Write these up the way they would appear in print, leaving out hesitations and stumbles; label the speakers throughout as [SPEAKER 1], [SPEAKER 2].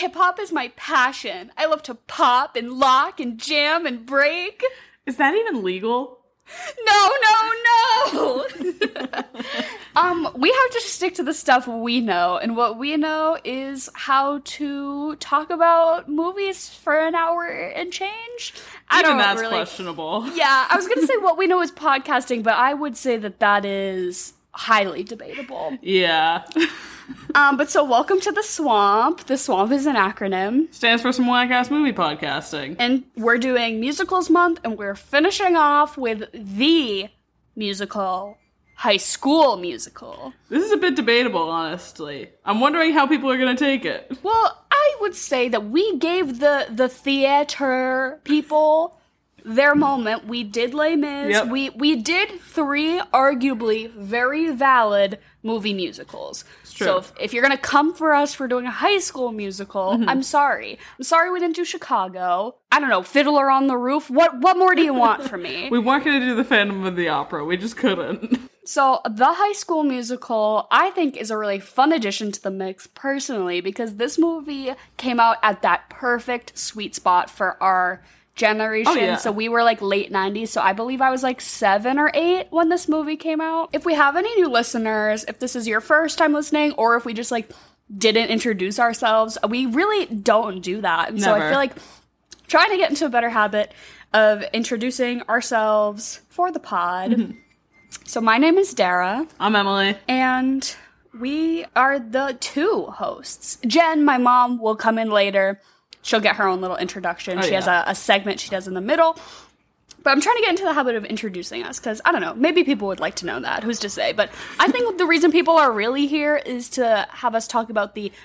[SPEAKER 1] Hip-hop is my passion. I love to pop and lock and jam and break.
[SPEAKER 2] Is that even legal?
[SPEAKER 1] No. We have to stick to the stuff we know, and what we know is how to talk about movies for an hour and change.
[SPEAKER 2] Even that's questionable.
[SPEAKER 1] Yeah, I was going to say what we know is podcasting, but I would say that is highly debatable.
[SPEAKER 2] Yeah.
[SPEAKER 1] But so welcome to The Swamp. The Swamp is an acronym.
[SPEAKER 2] Stands for some whack-ass movie podcasting.
[SPEAKER 1] And we're doing Musicals Month, and we're finishing off with the musical, High School Musical.
[SPEAKER 2] This is a bit debatable, honestly. I'm wondering how people are going to take it.
[SPEAKER 1] Well, I would say that we gave the theater people their moment. We did Les Mis.
[SPEAKER 2] Yep.
[SPEAKER 1] We did 3 arguably very valid movie musicals.
[SPEAKER 2] True.
[SPEAKER 1] So if you're going to come for us for doing a High School Musical, I'm sorry. I'm sorry we didn't do Chicago. I don't know, Fiddler on the Roof. What more do you want from me?
[SPEAKER 2] We weren't going to do the Phantom of the Opera. We just couldn't.
[SPEAKER 1] So the High School Musical, I think, is a really fun addition to the mix personally, because this movie came out at that perfect sweet spot for our generation.
[SPEAKER 2] Oh, yeah.
[SPEAKER 1] So we were like late 90s, so I believe I was like 7 or 8 when this movie came out. If we have any new listeners, if this is your first time listening, or if we just like didn't introduce ourselves, we really don't do that. And so I feel like trying to get into a better habit of introducing ourselves for the pod. So my name is Dara.
[SPEAKER 2] I'm Emily.
[SPEAKER 1] And we are the 2 hosts. Jen, my mom, will come in later. She'll get her own little introduction. She has a segment she does in the middle. But I'm trying to get into the habit of introducing us, because, I don't know, maybe people would like to know that. Who's to say? But I think the reason people are really here is to have us talk about the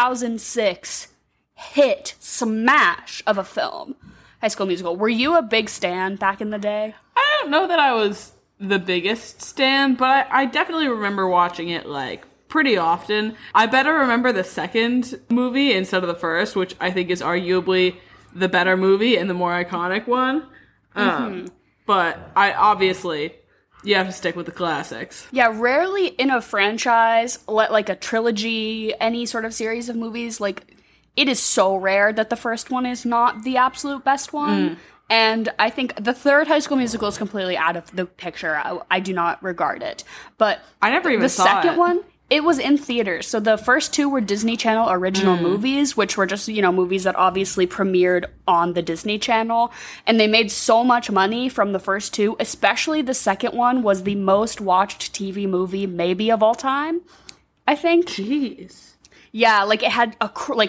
[SPEAKER 1] 2006 hit smash of a film, High School Musical. Were you a big stan back in the day?
[SPEAKER 2] I don't know that I was the biggest stan, but I definitely remember watching it, like, pretty often. I better remember the second movie instead of the first, which I think is arguably the better movie and the more iconic one. But I obviously, you have to stick with the classics.
[SPEAKER 1] Yeah, rarely in a franchise, like a trilogy, any sort of series of movies, like, it is so rare that the first one is not the absolute best one. And I think the third High School Musical is completely out of the picture. I do not regard it. But
[SPEAKER 2] I never even saw
[SPEAKER 1] the second one, it was in theaters. So the first 2 were Disney Channel original movies, which were just, movies that obviously premiered on the Disney Channel. And they made so much money from the first 2, especially the second one was the most watched TV movie maybe of all time, I think.
[SPEAKER 2] Jeez.
[SPEAKER 1] Yeah, like it had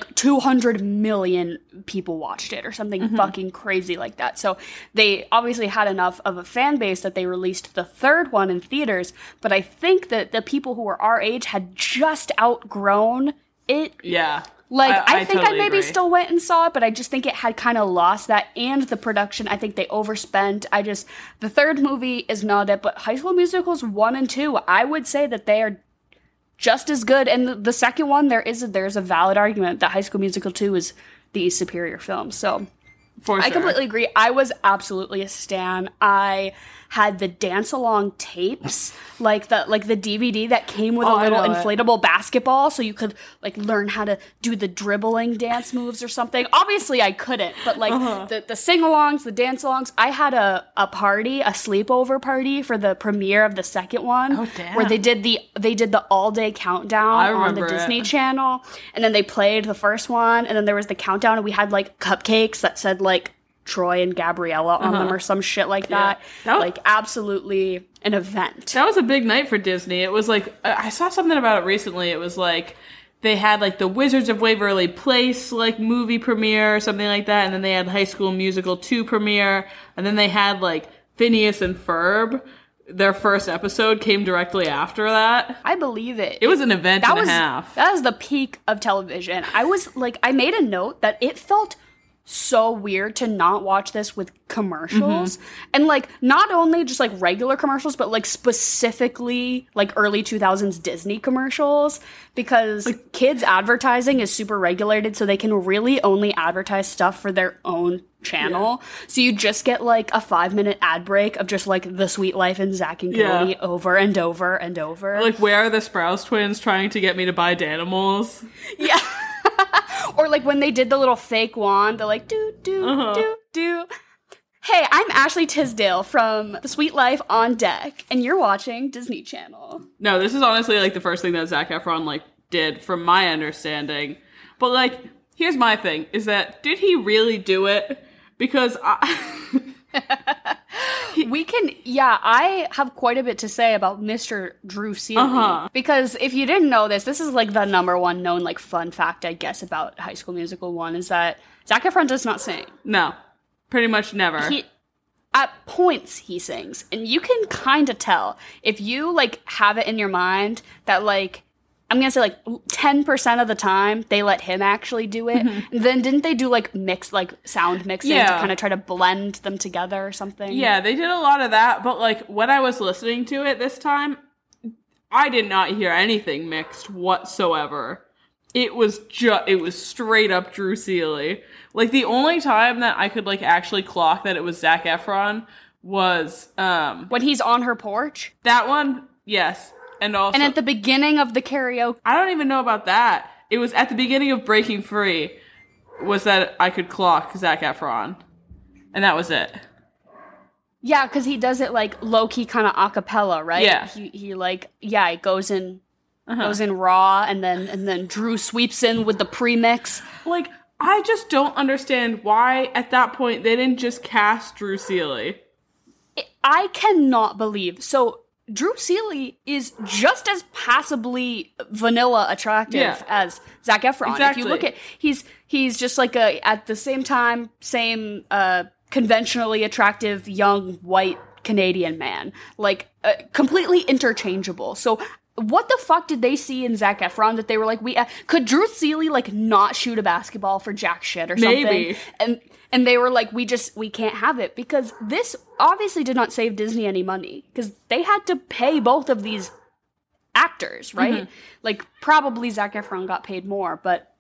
[SPEAKER 1] 200 million people watched it or something fucking crazy like that. So they obviously had enough of a fan base that they released the third one in theaters. But I think that the people who were our age had just outgrown it.
[SPEAKER 2] Yeah.
[SPEAKER 1] Like, I think
[SPEAKER 2] totally
[SPEAKER 1] I maybe
[SPEAKER 2] agree.
[SPEAKER 1] still went and saw it, but I just think it had kind of lost that. And the production, I think they overspent. The third movie is not it, but High School Musicals 1 and 2, I would say that they are just as good. And the second one, there's a valid argument that High School Musical 2 is the superior film. So
[SPEAKER 2] For sure.
[SPEAKER 1] I completely agree. I was absolutely a stan. I had the dance along tapes, like the DVD that came with a little inflatable basketball, so you could like learn how to do the dribbling dance moves or something. Obviously, I couldn't, but like the sing-alongs, the dance-alongs. I had a party, a sleepover party for the premiere of the second one, where they did the all-day countdown on the Disney Channel, and then they played the first one, and then there was the countdown, and we had like cupcakes that said like Troy and Gabriella on them or some shit like that. Like, absolutely an event.
[SPEAKER 2] That was a big night for Disney. It was like, I saw something about it recently. It was like, they had like the Wizards of Waverly Place like movie premiere or something like that, and then they had High School Musical 2 premiere, and then they had like Phineas and Ferb. Their first episode came directly after that.
[SPEAKER 1] I believe it.
[SPEAKER 2] It was an event and a half.
[SPEAKER 1] That was the peak of television. I made a note that it felt so weird to not watch this with commercials. And like not only just like regular commercials, but like specifically like early 2000s Disney commercials, because like, kids advertising is super regulated, so they can really only advertise stuff for their own channel. So you just get like a 5-minute ad break of just like The Sweet Life and Zack and Cody over and over and over.
[SPEAKER 2] Like, where are the Sprouse twins trying to get me to buy Danimals?
[SPEAKER 1] Yeah. Or like when they did the little fake wand, they're like, do, do, do, do. Hey, I'm Ashley Tisdale from The Sweet Life on Deck, and you're watching Disney Channel.
[SPEAKER 2] No, this is honestly like the first thing that Zac Efron like did from my understanding. But like, here's my thing, is that did he really do it? Because
[SPEAKER 1] I have quite a bit to say about Mr. Drew Seeley. Because if you didn't know this is like the number one known like fun fact, I guess, about High School Musical 1 is that Zac Efron does not sing.
[SPEAKER 2] No, pretty much never.
[SPEAKER 1] At points he sings, and you can kind of tell if you like have it in your mind that like, I'm gonna say like 10% of the time they let him actually do it. And then didn't they do like sound mixing to kind of try to blend them together or something?
[SPEAKER 2] Yeah, they did a lot of that, but like when I was listening to it this time, I did not hear anything mixed whatsoever. It was straight up Drew Seeley. Like the only time that I could like actually clock that it was Zac Efron was
[SPEAKER 1] when he's on her porch.
[SPEAKER 2] That one, yes. And
[SPEAKER 1] at the beginning of the karaoke.
[SPEAKER 2] I don't even know about that. It was at the beginning of Breaking Free was that I could clock Zac Efron. And that was it.
[SPEAKER 1] Yeah, because he does it like low-key kind of a cappella, right?
[SPEAKER 2] Yeah.
[SPEAKER 1] He like, it goes in raw, and then Drew sweeps in with the premix.
[SPEAKER 2] Like, I just don't understand why at that point they didn't just cast Drew Seeley.
[SPEAKER 1] I cannot believe. So Drew Seeley is just as passably vanilla attractive as Zac Efron.
[SPEAKER 2] Exactly.
[SPEAKER 1] If you look at, he's just like at the same time, same conventionally attractive young white Canadian man, like completely interchangeable. So what the fuck did they see in Zac Efron that they were like, could Drew Seeley like not shoot a basketball for jack shit or something?
[SPEAKER 2] Maybe.
[SPEAKER 1] And they were like, we can't have it, because this obviously did not save Disney any money, because they had to pay both of these actors, right? Like, probably Zac Efron got paid more, but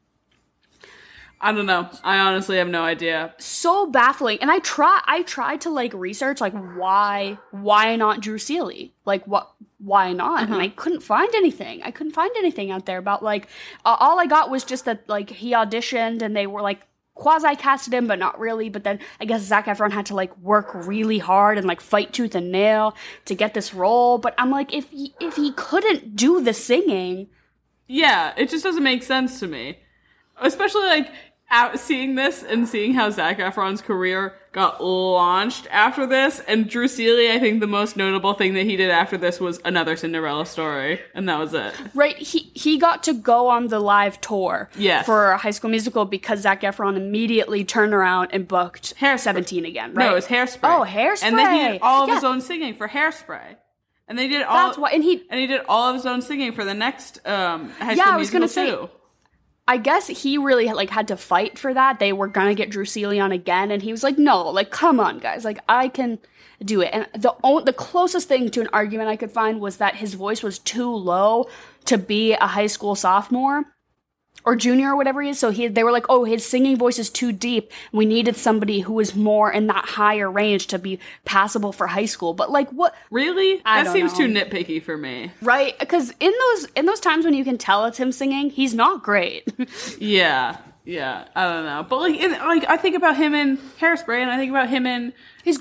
[SPEAKER 2] I don't know. I honestly have no idea.
[SPEAKER 1] So baffling. And I tried to like research like why not Drew Seeley? Like why not? And I couldn't find anything. I couldn't find anything out there about like all I got was just that like he auditioned and they were like quasi-casted him, but not really. But then I guess Zac Efron had to like work really hard and like fight tooth and nail to get this role. But I'm like, if he couldn't do the singing,
[SPEAKER 2] yeah, it just doesn't make sense to me. Especially like seeing this and seeing how Zac Efron's career got launched after this, and Drew Seeley, I think the most notable thing that he did after this was Another Cinderella Story, and that was it.
[SPEAKER 1] Right, he got to go on the live tour for High School Musical because Zac Efron immediately turned around and booked 17 again, right?
[SPEAKER 2] No, it was Hairspray.
[SPEAKER 1] Oh, Hairspray.
[SPEAKER 2] And then he did all of his own singing for Hairspray. And they did all.
[SPEAKER 1] That's why, and he
[SPEAKER 2] did all of his own singing for the next High School
[SPEAKER 1] I was
[SPEAKER 2] Musical
[SPEAKER 1] gonna say, I guess he really like had to fight for that. They were gonna get Drew Seeley on again, and he was like, "No, like, come on, guys, like, I can do it." And the closest thing to an argument I could find was that his voice was too low to be a high school sophomore or junior or whatever he is. So they were like, "Oh, his singing voice is too deep. We needed somebody who was more in that higher range to be passable for high school." But like, what?
[SPEAKER 2] Really? That seems too nitpicky for me.
[SPEAKER 1] Right? Because in those times when you can tell it's him singing, he's not great.
[SPEAKER 2] Yeah, I don't know. But like I think about him in Hairspray, and I think about him in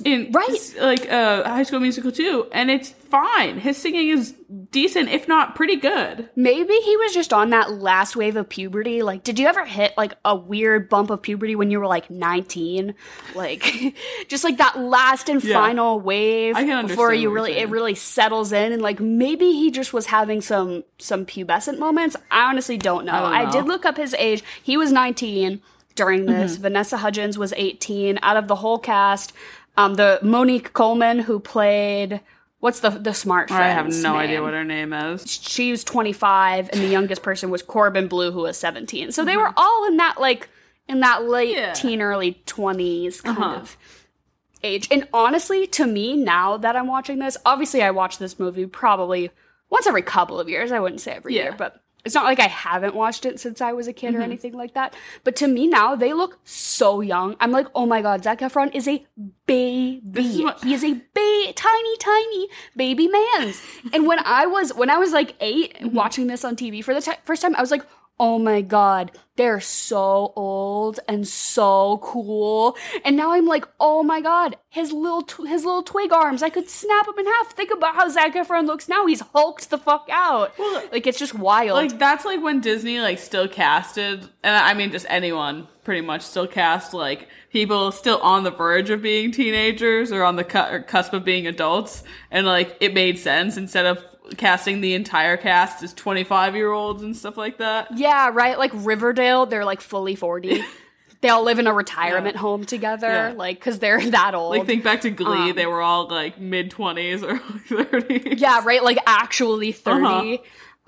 [SPEAKER 2] High School Musical 2, and it's fine. His singing is decent, if not pretty good.
[SPEAKER 1] Maybe he was just on that last wave of puberty. Like, did you ever hit like a weird bump of puberty when you were like 19? Like, just like that last and final wave before it really settles in. And like, maybe he just was having some pubescent moments. I honestly don't know. I did look up his age. He was 19 during this. Vanessa Hudgens was 18. Out of the whole cast, the Monique Coleman, who played, what's the smart friend's
[SPEAKER 2] I have no
[SPEAKER 1] name?
[SPEAKER 2] idea what her name is.
[SPEAKER 1] She was 25, and the youngest person was Corbin Bleu, who was 17. So they were all in that late teen, early 20s kind of age. And honestly, to me, now that I'm watching this, obviously I watch this movie probably once every couple of years. I wouldn't say every year, but it's not like I haven't watched it since I was a kid or anything like that. But to me now, they look so young. I'm like, oh my god, Zac Efron is a baby. He is a tiny baby man. And when I was like 8, watching this on TV for the first time, I was like, oh my god, they're so old and so cool. And now I'm like, oh my god, his little twig arms, I could snap him in half. Think about how Zac Efron looks now. He's hulked the fuck out. Well, like, it's just wild.
[SPEAKER 2] Like, that's like when Disney, like, still casted, and I mean just anyone pretty much still cast, like, people still on the verge of being teenagers or on the cusp of being adults, and, like, it made sense instead of casting the entire cast as 25-year-olds and stuff like that.
[SPEAKER 1] Yeah, right? Like, Riverdale, they're, like, fully 40. They all live in a retirement home together, like, because they're that old.
[SPEAKER 2] Like, think back to Glee, they were all, like, mid-20s or 30s.
[SPEAKER 1] Yeah, right? Like, actually 30.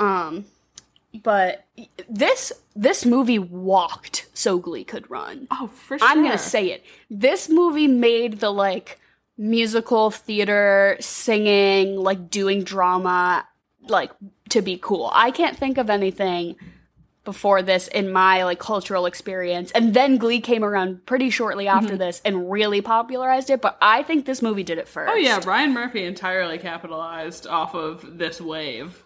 [SPEAKER 1] But this movie walked so Glee could run.
[SPEAKER 2] Oh, for sure.
[SPEAKER 1] I'm gonna say it. This movie made the, like, musical theater, singing, like, doing drama, like, to be cool. I can't think of anything before this in my, like, cultural experience. And then Glee came around pretty shortly after this and really popularized it, but I think this movie did it first.
[SPEAKER 2] Oh yeah, Ryan Murphy entirely capitalized off of this wave.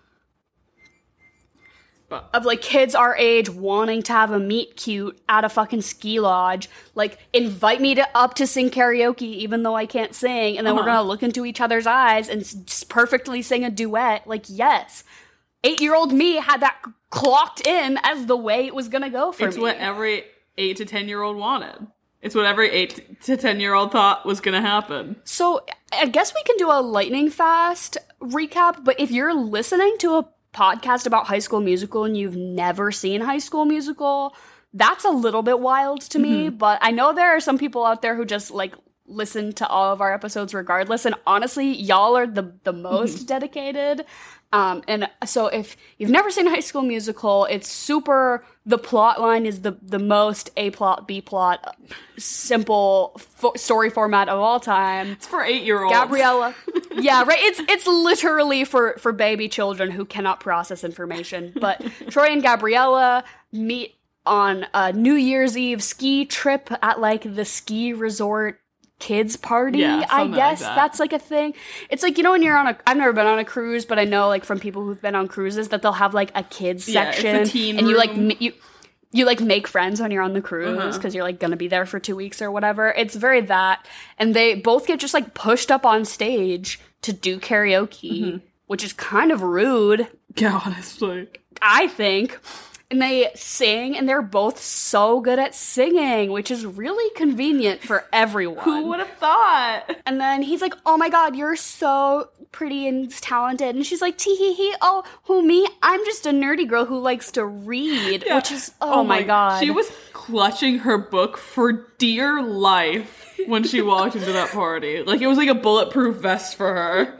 [SPEAKER 1] Of, like, kids our age wanting to have a meet cute at a fucking ski lodge. Like, invite me up to sing karaoke even though I can't sing, and then we're gonna look into each other's eyes and just perfectly sing a duet. Like, yes. 8-year-old me had that clocked in as the way it was gonna go for me.
[SPEAKER 2] It's what every 8 to 10-year-old wanted. It's what every 8 to 10-year-old thought was gonna happen.
[SPEAKER 1] So, I guess we can do a lightning fast recap, but if you're listening to a podcast about High School Musical and you've never seen High School Musical, that's a little bit wild to me, but I know there are some people out there who just, like, listen to all of our episodes regardless, and honestly, y'all are the most dedicated. And so if you've never seen High School Musical, it's super, the plot line is the most A-plot, B-plot, simple story format of all time.
[SPEAKER 2] It's for 8-year-olds.
[SPEAKER 1] Gabriella. Yeah, right. It's literally for baby children who cannot process information. But Troy and Gabriella meet on a New Year's Eve ski trip at, like, the ski resort kids party, I guess.
[SPEAKER 2] Like
[SPEAKER 1] that's, like, a thing. It's like, you know, when you're on I've never been on a cruise, but I know, like, from people who've been on cruises that they'll have, like, a kids section.
[SPEAKER 2] It's a teen
[SPEAKER 1] and
[SPEAKER 2] room.
[SPEAKER 1] you like make friends when you're on the cruise because you're, like, gonna be there for 2 weeks or whatever. It's very that. And they both get just, like, pushed up on stage to do karaoke, which is kind of rude.
[SPEAKER 2] Yeah, honestly.
[SPEAKER 1] I think. And they sing, and they're both so good at singing, which is really convenient for everyone.
[SPEAKER 2] Who would have thought?
[SPEAKER 1] And then he's like, oh my god, you're so pretty and talented. And she's like, tee-hee-hee, oh, who, me? I'm just a nerdy girl who likes to read, which is, oh my god.
[SPEAKER 2] She was clutching her book for dear life when she walked into that party. Like, it was like a bulletproof vest for her.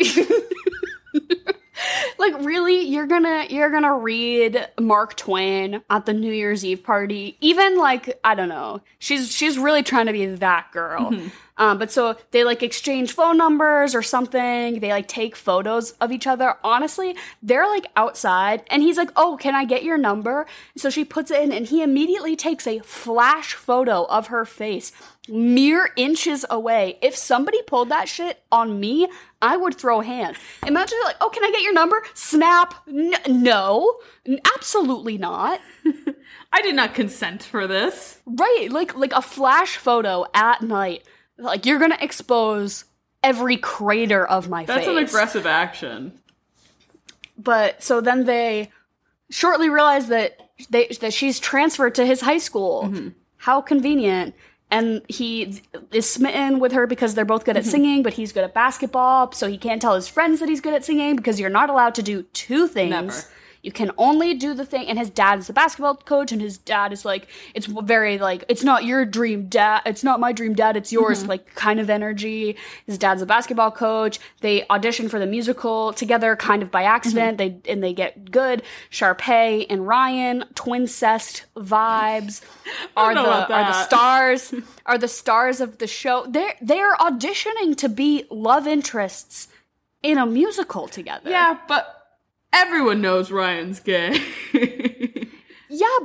[SPEAKER 1] Like, really, you're gonna read Mark Twain at the New Year's Eve party? Even, like, I don't know. She's really trying to be that girl. But so they, like, exchange phone numbers or something. They, like, take photos of each other. Honestly, they're, like, outside, and he's like, oh, can I get your number? So she puts it in, and he immediately takes a flash photo of her face mere inches away. If somebody pulled that shit on me, I would throw hands. Imagine, like, oh, can I get your number? Snap. No, absolutely not.
[SPEAKER 2] I did not consent for this.
[SPEAKER 1] Right, like a flash photo at night. Like, you're gonna expose every crater of my face.
[SPEAKER 2] That's an aggressive action.
[SPEAKER 1] But, so then they shortly realize that she's transferred to his high school. How convenient. And he is smitten with her because they're both good at singing, but he's good at basketball, so he can't tell his friends that he's good at singing because you're not allowed to do two things.
[SPEAKER 2] Never.
[SPEAKER 1] You can only do the thing, and his dad is the basketball coach, and his dad is like, it's very like, it's not your dream dad, it's not my dream dad, it's yours, like, kind of energy. His dad's a basketball coach. They audition for the musical together, kind of by accident. They get good. Sharpay and Ryan, twincest vibes are the stars of the show. They're auditioning to be love interests in a musical together.
[SPEAKER 2] Yeah, but everyone knows Ryan's gay.
[SPEAKER 1] Yeah,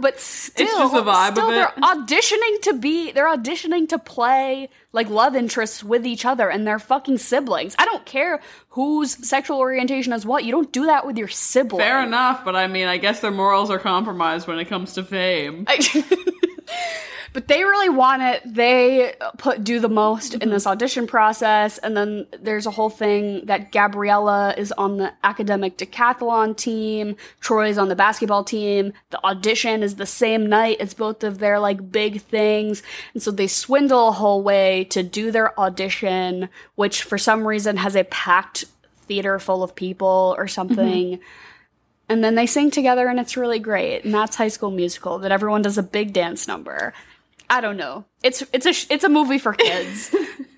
[SPEAKER 1] but still,
[SPEAKER 2] it's just the vibe of it.
[SPEAKER 1] They're auditioning to play like love interests with each other, and they're fucking siblings. I don't care whose sexual orientation is what. You don't do that with your sibling.
[SPEAKER 2] Fair enough, but I mean, I guess their morals are compromised when it comes to fame.
[SPEAKER 1] But they really want it. They do the most in this audition process. And then there's a whole thing that Gabriella is on the academic decathlon team. Troy's on the basketball team. The audition is the same night. It's both of their like big things. And so they swindle a whole way to do their audition, which for some reason has a packed theater full of people or something. And then they sing together and it's really great. And that's High School Musical, that everyone does a big dance number. I don't know. It's a movie for kids.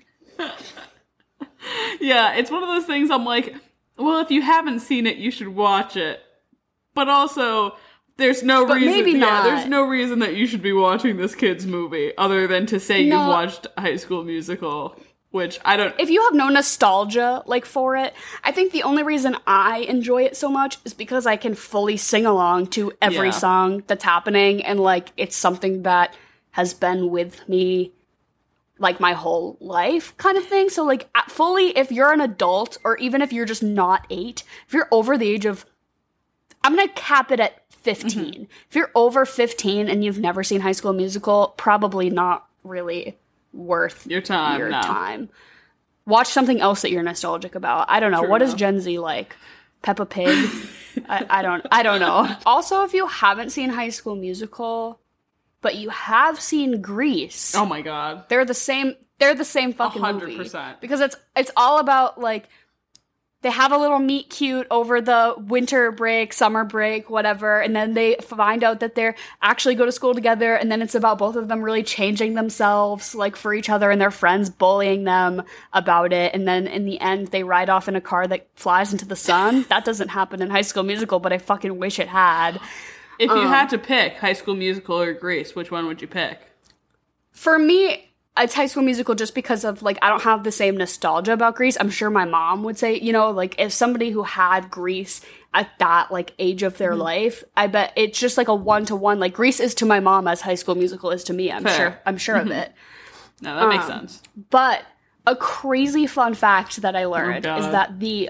[SPEAKER 2] Yeah, it's one of those things I'm like, well, if you haven't seen it, you should watch it. But also, there's no reason.
[SPEAKER 1] Maybe not.
[SPEAKER 2] There's no reason that you should be watching this kid's movie other than to say you've watched High School Musical, which I don't.
[SPEAKER 1] If you have no nostalgia like for it, I think the only reason I enjoy it so much is because I can fully sing along to every song that's happening, and like it's something that has been with me like my whole life kind of thing. So like fully, if you're an adult or even if you're just not 8, if you're over the age of, I'm going to cap it at 15. If you're over 15 and you've never seen High School Musical, probably not really worth
[SPEAKER 2] your time.
[SPEAKER 1] Watch something else that you're nostalgic about. I don't know. What is Gen Z like? Peppa Pig? I don't know. Also, if you haven't seen High School Musical, but you have seen Grease.
[SPEAKER 2] Oh my god.
[SPEAKER 1] They're the same fucking
[SPEAKER 2] 100%.
[SPEAKER 1] movie. Because it's all about like they have a little meet cute over the winter break, summer break, whatever, and then they find out that they're actually go to school together, and then it's about both of them really changing themselves like for each other and their friends bullying them about it, and then in the end they ride off in a car that flies into the sun. That doesn't happen in High School Musical, but I fucking wish it had.
[SPEAKER 2] If you had to pick High School Musical or Grease, which one would you pick?
[SPEAKER 1] For me, it's High School Musical just because of, like, I don't have the same nostalgia about Grease. I'm sure my mom would say, you know, like, if somebody who had Grease at that, like, age of their life, I bet it's just, like, a one-to-one. Like, Grease is to my mom as High School Musical is to me. I'm sure of it.
[SPEAKER 2] No, that makes sense.
[SPEAKER 1] But a crazy fun fact that I learned is that the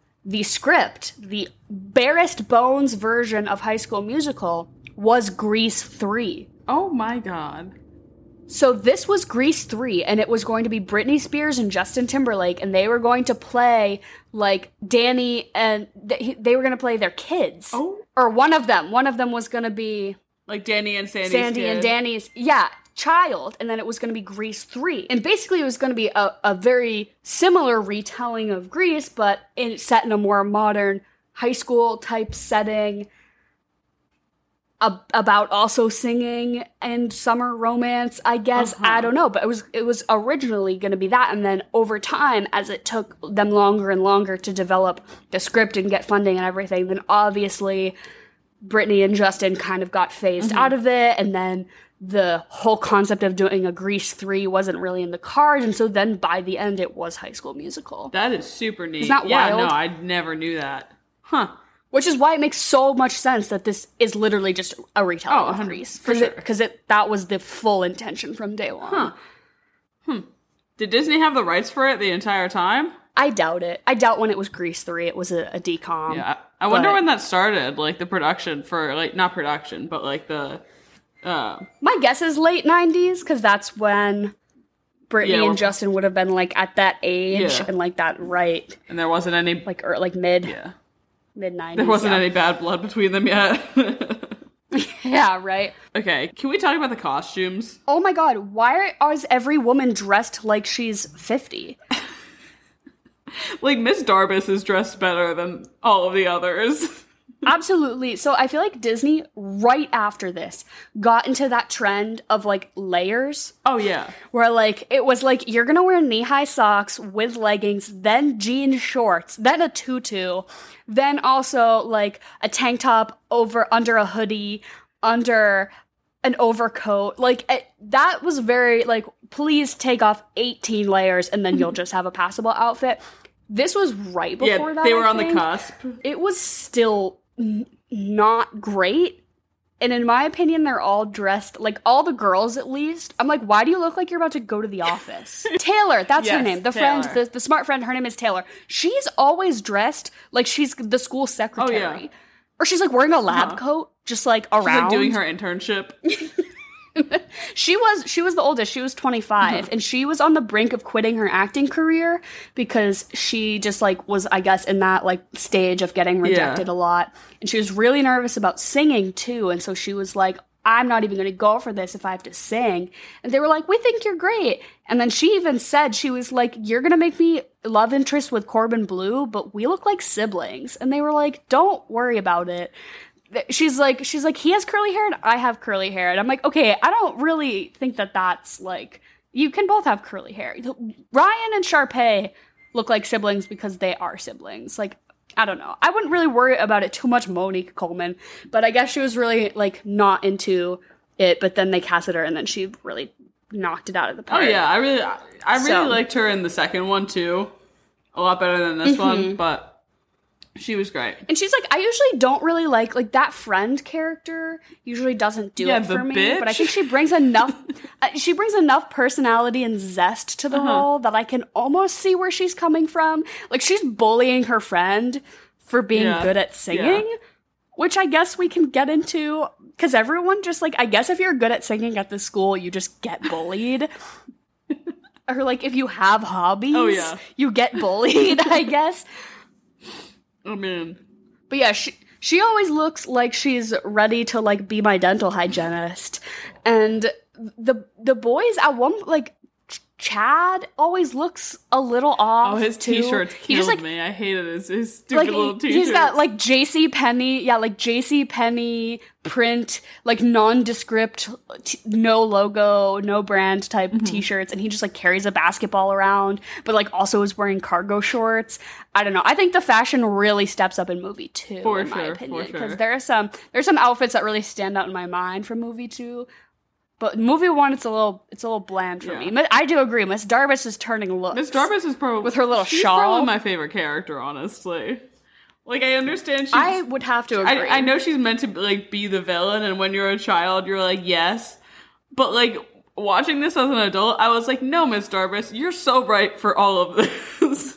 [SPEAKER 1] script, the barest bones version of High School Musical was Grease 3.
[SPEAKER 2] Oh my god.
[SPEAKER 1] So this was Grease 3, and it was going to be Britney Spears and Justin Timberlake, and they were going to play, like, Danny, and they were going to play their kids.
[SPEAKER 2] Oh.
[SPEAKER 1] Or one of them was going to be...
[SPEAKER 2] Like Danny and Sandy's
[SPEAKER 1] Sandy
[SPEAKER 2] kid.
[SPEAKER 1] and Danny's, child, and then it was going to be Grease 3. And basically it was going to be a very similar retelling of Grease, but set in a more modern high school type setting, about also singing and summer romance, I guess. I don't know, but it was originally going to be that, and then over time, as it took them longer and longer to develop the script and get funding and everything, then obviously Britney and Justin kind of got phased out of it, and then the whole concept of doing a Grease 3 wasn't really in the cards, and so then by the end it was High School Musical.
[SPEAKER 2] That is super neat.
[SPEAKER 1] Isn't that wild?
[SPEAKER 2] No, I never knew that. Huh.
[SPEAKER 1] Which is why it makes so much sense that this is literally just a retelling of Grease. Because that was the full intention from day one.
[SPEAKER 2] Did Disney have the rights for it the entire time?
[SPEAKER 1] I doubt it. I doubt when it was Grease 3, it was a decom.
[SPEAKER 2] Yeah. I wonder when that started, like, the production for, like, not production, but, like, the...
[SPEAKER 1] My guess is late 90s, because that's when Britney and Justin would have been, like, at that age, and, like, that right...
[SPEAKER 2] And there wasn't any...
[SPEAKER 1] Like mid... Yeah. Mid-90s.
[SPEAKER 2] There wasn't any bad blood between them yet.
[SPEAKER 1] Yeah, right.
[SPEAKER 2] Okay, can we talk about the costumes?
[SPEAKER 1] Oh my god, why is every woman dressed like she's 50?
[SPEAKER 2] Like, Miss Darbus is dressed better than all of the others.
[SPEAKER 1] Absolutely. So I feel like Disney, right after this, got into that trend of, like, layers.
[SPEAKER 2] Oh, yeah.
[SPEAKER 1] Where, like, it was like, you're gonna wear knee-high socks with leggings, then jean shorts, then a tutu, then also, like, a tank top under a hoodie, under an overcoat. Like, that was very, like, please take off 18 layers and then you'll just have a passable outfit. This was right before that,
[SPEAKER 2] they were on the cusp.
[SPEAKER 1] It was still... not great, And in my opinion, they're all dressed, like all the girls at least. I'm like, why do you look like you're about to go to the office? Taylor, that's her name. The
[SPEAKER 2] Taylor.
[SPEAKER 1] friend, the smart friend, her name is Taylor. She's always dressed like she's the school secretary.
[SPEAKER 2] Oh, yeah.
[SPEAKER 1] Or she's like wearing a lab coat, just like around.
[SPEAKER 2] She's like doing her internship.
[SPEAKER 1] She was the oldest. She was 25, and she was on the brink of quitting her acting career because she just like was, I guess, in that like stage of getting rejected a lot, and she was really nervous about singing too. And so she was like, "I'm not even going to go for this if I have to sing." And they were like, "We think you're great." And then she even said, she was like, "You're going to make me love interest with Corbin Bleu, but we look like siblings." And they were like, "Don't worry about it." She's like, he has curly hair and I have curly hair. And I'm like, okay, I don't really think that that's like, you can both have curly hair. Ryan and Sharpay look like siblings because they are siblings. Like, I don't know. I wouldn't really worry about it too much, Monique Coleman, but I guess she was really like not into it, but then they casted her and then she really knocked it out of the park.
[SPEAKER 2] Oh yeah, I really liked her in the second one too. A lot better than this one, but she was great.
[SPEAKER 1] And she's like, I usually don't really like that friend character usually doesn't do it for me.
[SPEAKER 2] Bitch.
[SPEAKER 1] But I think she brings enough personality and zest to the role that I can almost see where she's coming from. Like, she's bullying her friend for being good at singing, which I guess we can get into, because everyone just like, I guess if you're good at singing at the school, you just get bullied. Or like, if you have hobbies, you get bullied, I guess.
[SPEAKER 2] Oh man.
[SPEAKER 1] But yeah, she always looks like she's ready to like be my dental hygienist. And the boys at one, like Chad always looks a little off.
[SPEAKER 2] Oh, his
[SPEAKER 1] too.
[SPEAKER 2] T-shirts killed
[SPEAKER 1] just, like,
[SPEAKER 2] me. I hated his stupid little T-shirts.
[SPEAKER 1] He's got like JCPenney print, like nondescript, no logo, no brand type T-shirts, and he just like carries a basketball around, but like also is wearing cargo shorts. I don't know. I think the fashion really steps up in movie 2, in my opinion, because there's some outfits that really stand out in my mind from movie 2. But movie 1, it's a little bland for me. I do agree. Miss Darbus is turning looks.
[SPEAKER 2] Miss Darbus is probably
[SPEAKER 1] with her little
[SPEAKER 2] she's
[SPEAKER 1] shawl.
[SPEAKER 2] Probably my favorite character, honestly. Like, I understand she's...
[SPEAKER 1] I would have to agree.
[SPEAKER 2] I know she's meant to like be the villain, and when you're a child, you're like, yes. But like watching this as an adult, I was like, no, Miss Darbus, you're so right for all of this.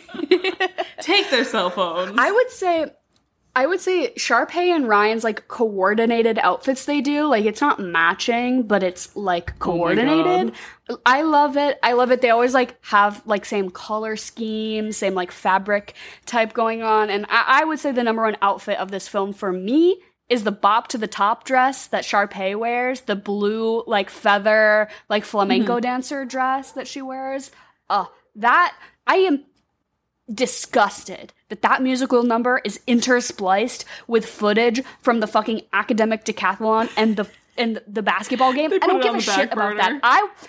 [SPEAKER 2] Take their cell phones. I would say Sharpay and Ryan's like coordinated outfits they do, like it's not matching, but it's like coordinated. Oh, I love it. They always like have like same color scheme, same like fabric type going on. And I would say the number one outfit of this film for me is the bop to the top dress that Sharpay wears, the blue like feather like flamenco dancer dress that she wears. That I am disgusted that musical number is interspliced with footage from the fucking academic decathlon and the basketball game. I don't give a shit about that.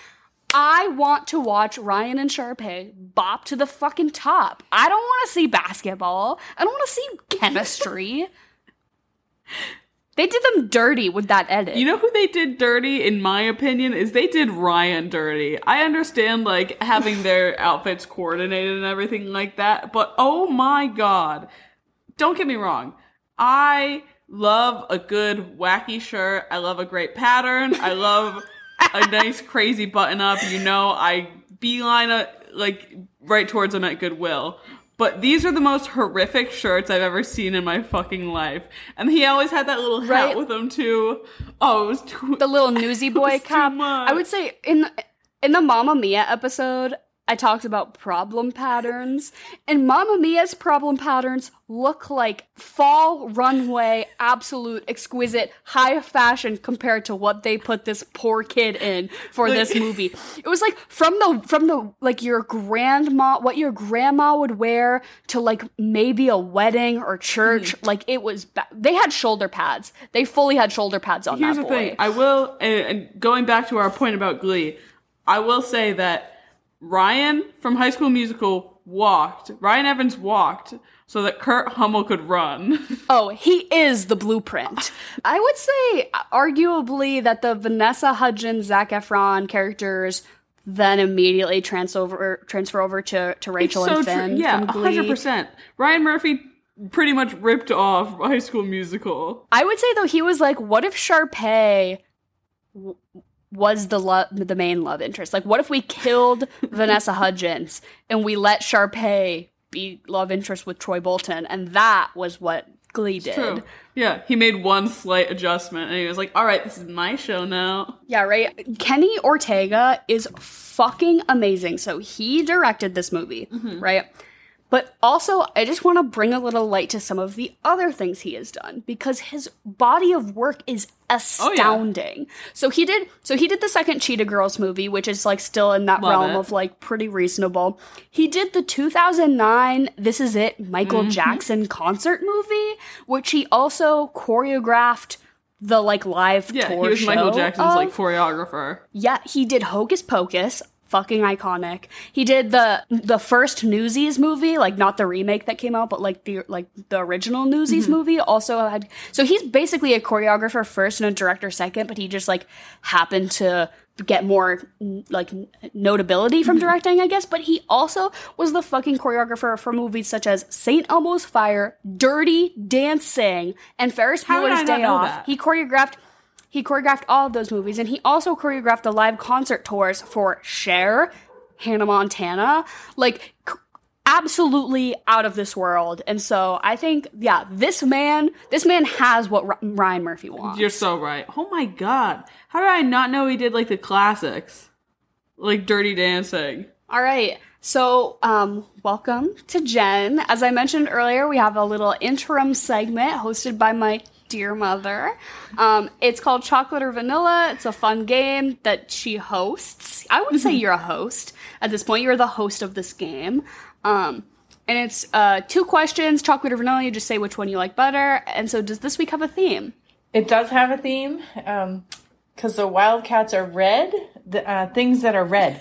[SPEAKER 2] I want to watch Ryan and Sharpay bop to the fucking top. I don't want to see basketball. I don't want to see chemistry. They did them dirty with that edit. You know who they did dirty, in my opinion, is they did Ryan dirty. I understand, like, having their outfits coordinated and everything like that, but oh my god. Don't get me wrong. I love a good wacky shirt. I love a great pattern. I love a nice crazy button up. You know, I beeline like right towards them at Goodwill. But these are the most horrific shirts I've ever seen in my fucking life. And he always had that little hat with him too. Oh, it was
[SPEAKER 1] the little newsy boy cap. I would say in the Mamma Mia episode, I talked about problem patterns, and Mamma Mia's problem patterns look like fall runway, absolute exquisite high fashion compared to what they put this poor kid in for this movie. It was like from the like your grandma, what your grandma would wear to like maybe a wedding or church. Like it was, they had shoulder pads. They fully had shoulder pads on that boy. Here's the thing.
[SPEAKER 2] I will, and going back to our point about Glee, I will say that Ryan from High School Musical Ryan Evans walked so that Kurt Hummel could run.
[SPEAKER 1] Oh, he is the blueprint. I would say, arguably, that the Vanessa Hudgens, Zac Efron characters then immediately transfer over to Rachel and Finn.
[SPEAKER 2] Yeah,
[SPEAKER 1] from Glee.
[SPEAKER 2] 100%. Ryan Murphy pretty much ripped off High School Musical.
[SPEAKER 1] I would say, though, he was like, what if Sharpay was the main love interest? Like, what if we killed Vanessa Hudgens and we let Sharpay be love interest with Troy Bolton? And that was what Glee did.
[SPEAKER 2] True. Yeah, he made one slight adjustment, and he was like, all right, this is my show now.
[SPEAKER 1] Yeah, right? Kenny Ortega is fucking amazing. So he directed this movie, right? But also, I just want to bring a little light to some of the other things he has done, because his body of work is astounding. So he did the second Cheetah Girls movie, which is like still in that realm of like pretty reasonable. He did the 2009 This Is It Michael Jackson concert movie, which he also choreographed the like live tour show. Yeah, he was
[SPEAKER 2] Michael Jackson's like choreographer.
[SPEAKER 1] Yeah, he did Hocus Pocus. Fucking iconic. He did the first Newsies movie, like not the remake that came out, but like the original Newsies movie. Also had, so he's basically a choreographer first and a director second, but he just like happened to get more like notability from directing, I guess. But he also was the fucking choreographer for movies such as St. Elmo's Fire, Dirty Dancing, and Ferris Bueller's Day Off. He choreographed all of those movies, and he also choreographed the live concert tours for Cher, Hannah Montana, like absolutely out of this world. And so I think, yeah, this man has what Ryan Murphy wants.
[SPEAKER 2] You're so right. Oh my God. How did I not know he did like the classics? Like Dirty Dancing.
[SPEAKER 1] All right. So, welcome to Jen. As I mentioned earlier, we have a little interim segment hosted by my dear mother. It's called Chocolate or Vanilla. It's a fun game that she hosts. I would say you're a host. At this point, you're the host of this game. And it's 2 questions, chocolate or vanilla. You just say which one you like better. And so does this week have a theme?
[SPEAKER 3] It does have a theme. Because the Wildcats are red. Things that are red.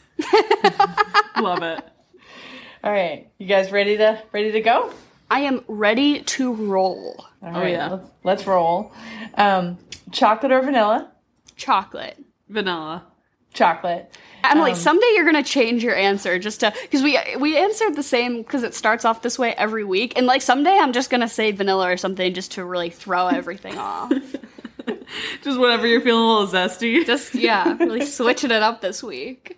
[SPEAKER 2] Love it.
[SPEAKER 3] All right. You guys ready to go?
[SPEAKER 1] I am ready to roll.
[SPEAKER 3] All right, yeah. Let's roll. Chocolate or vanilla?
[SPEAKER 1] Chocolate.
[SPEAKER 2] Vanilla.
[SPEAKER 3] Chocolate.
[SPEAKER 1] Emily, someday you're going to change your answer just to... Because we answered the same because it starts off this way every week. And like someday I'm just going to say vanilla or something just to really throw everything off.
[SPEAKER 2] Just whenever you're feeling a little zesty.
[SPEAKER 1] Just, yeah, really switching it up this week.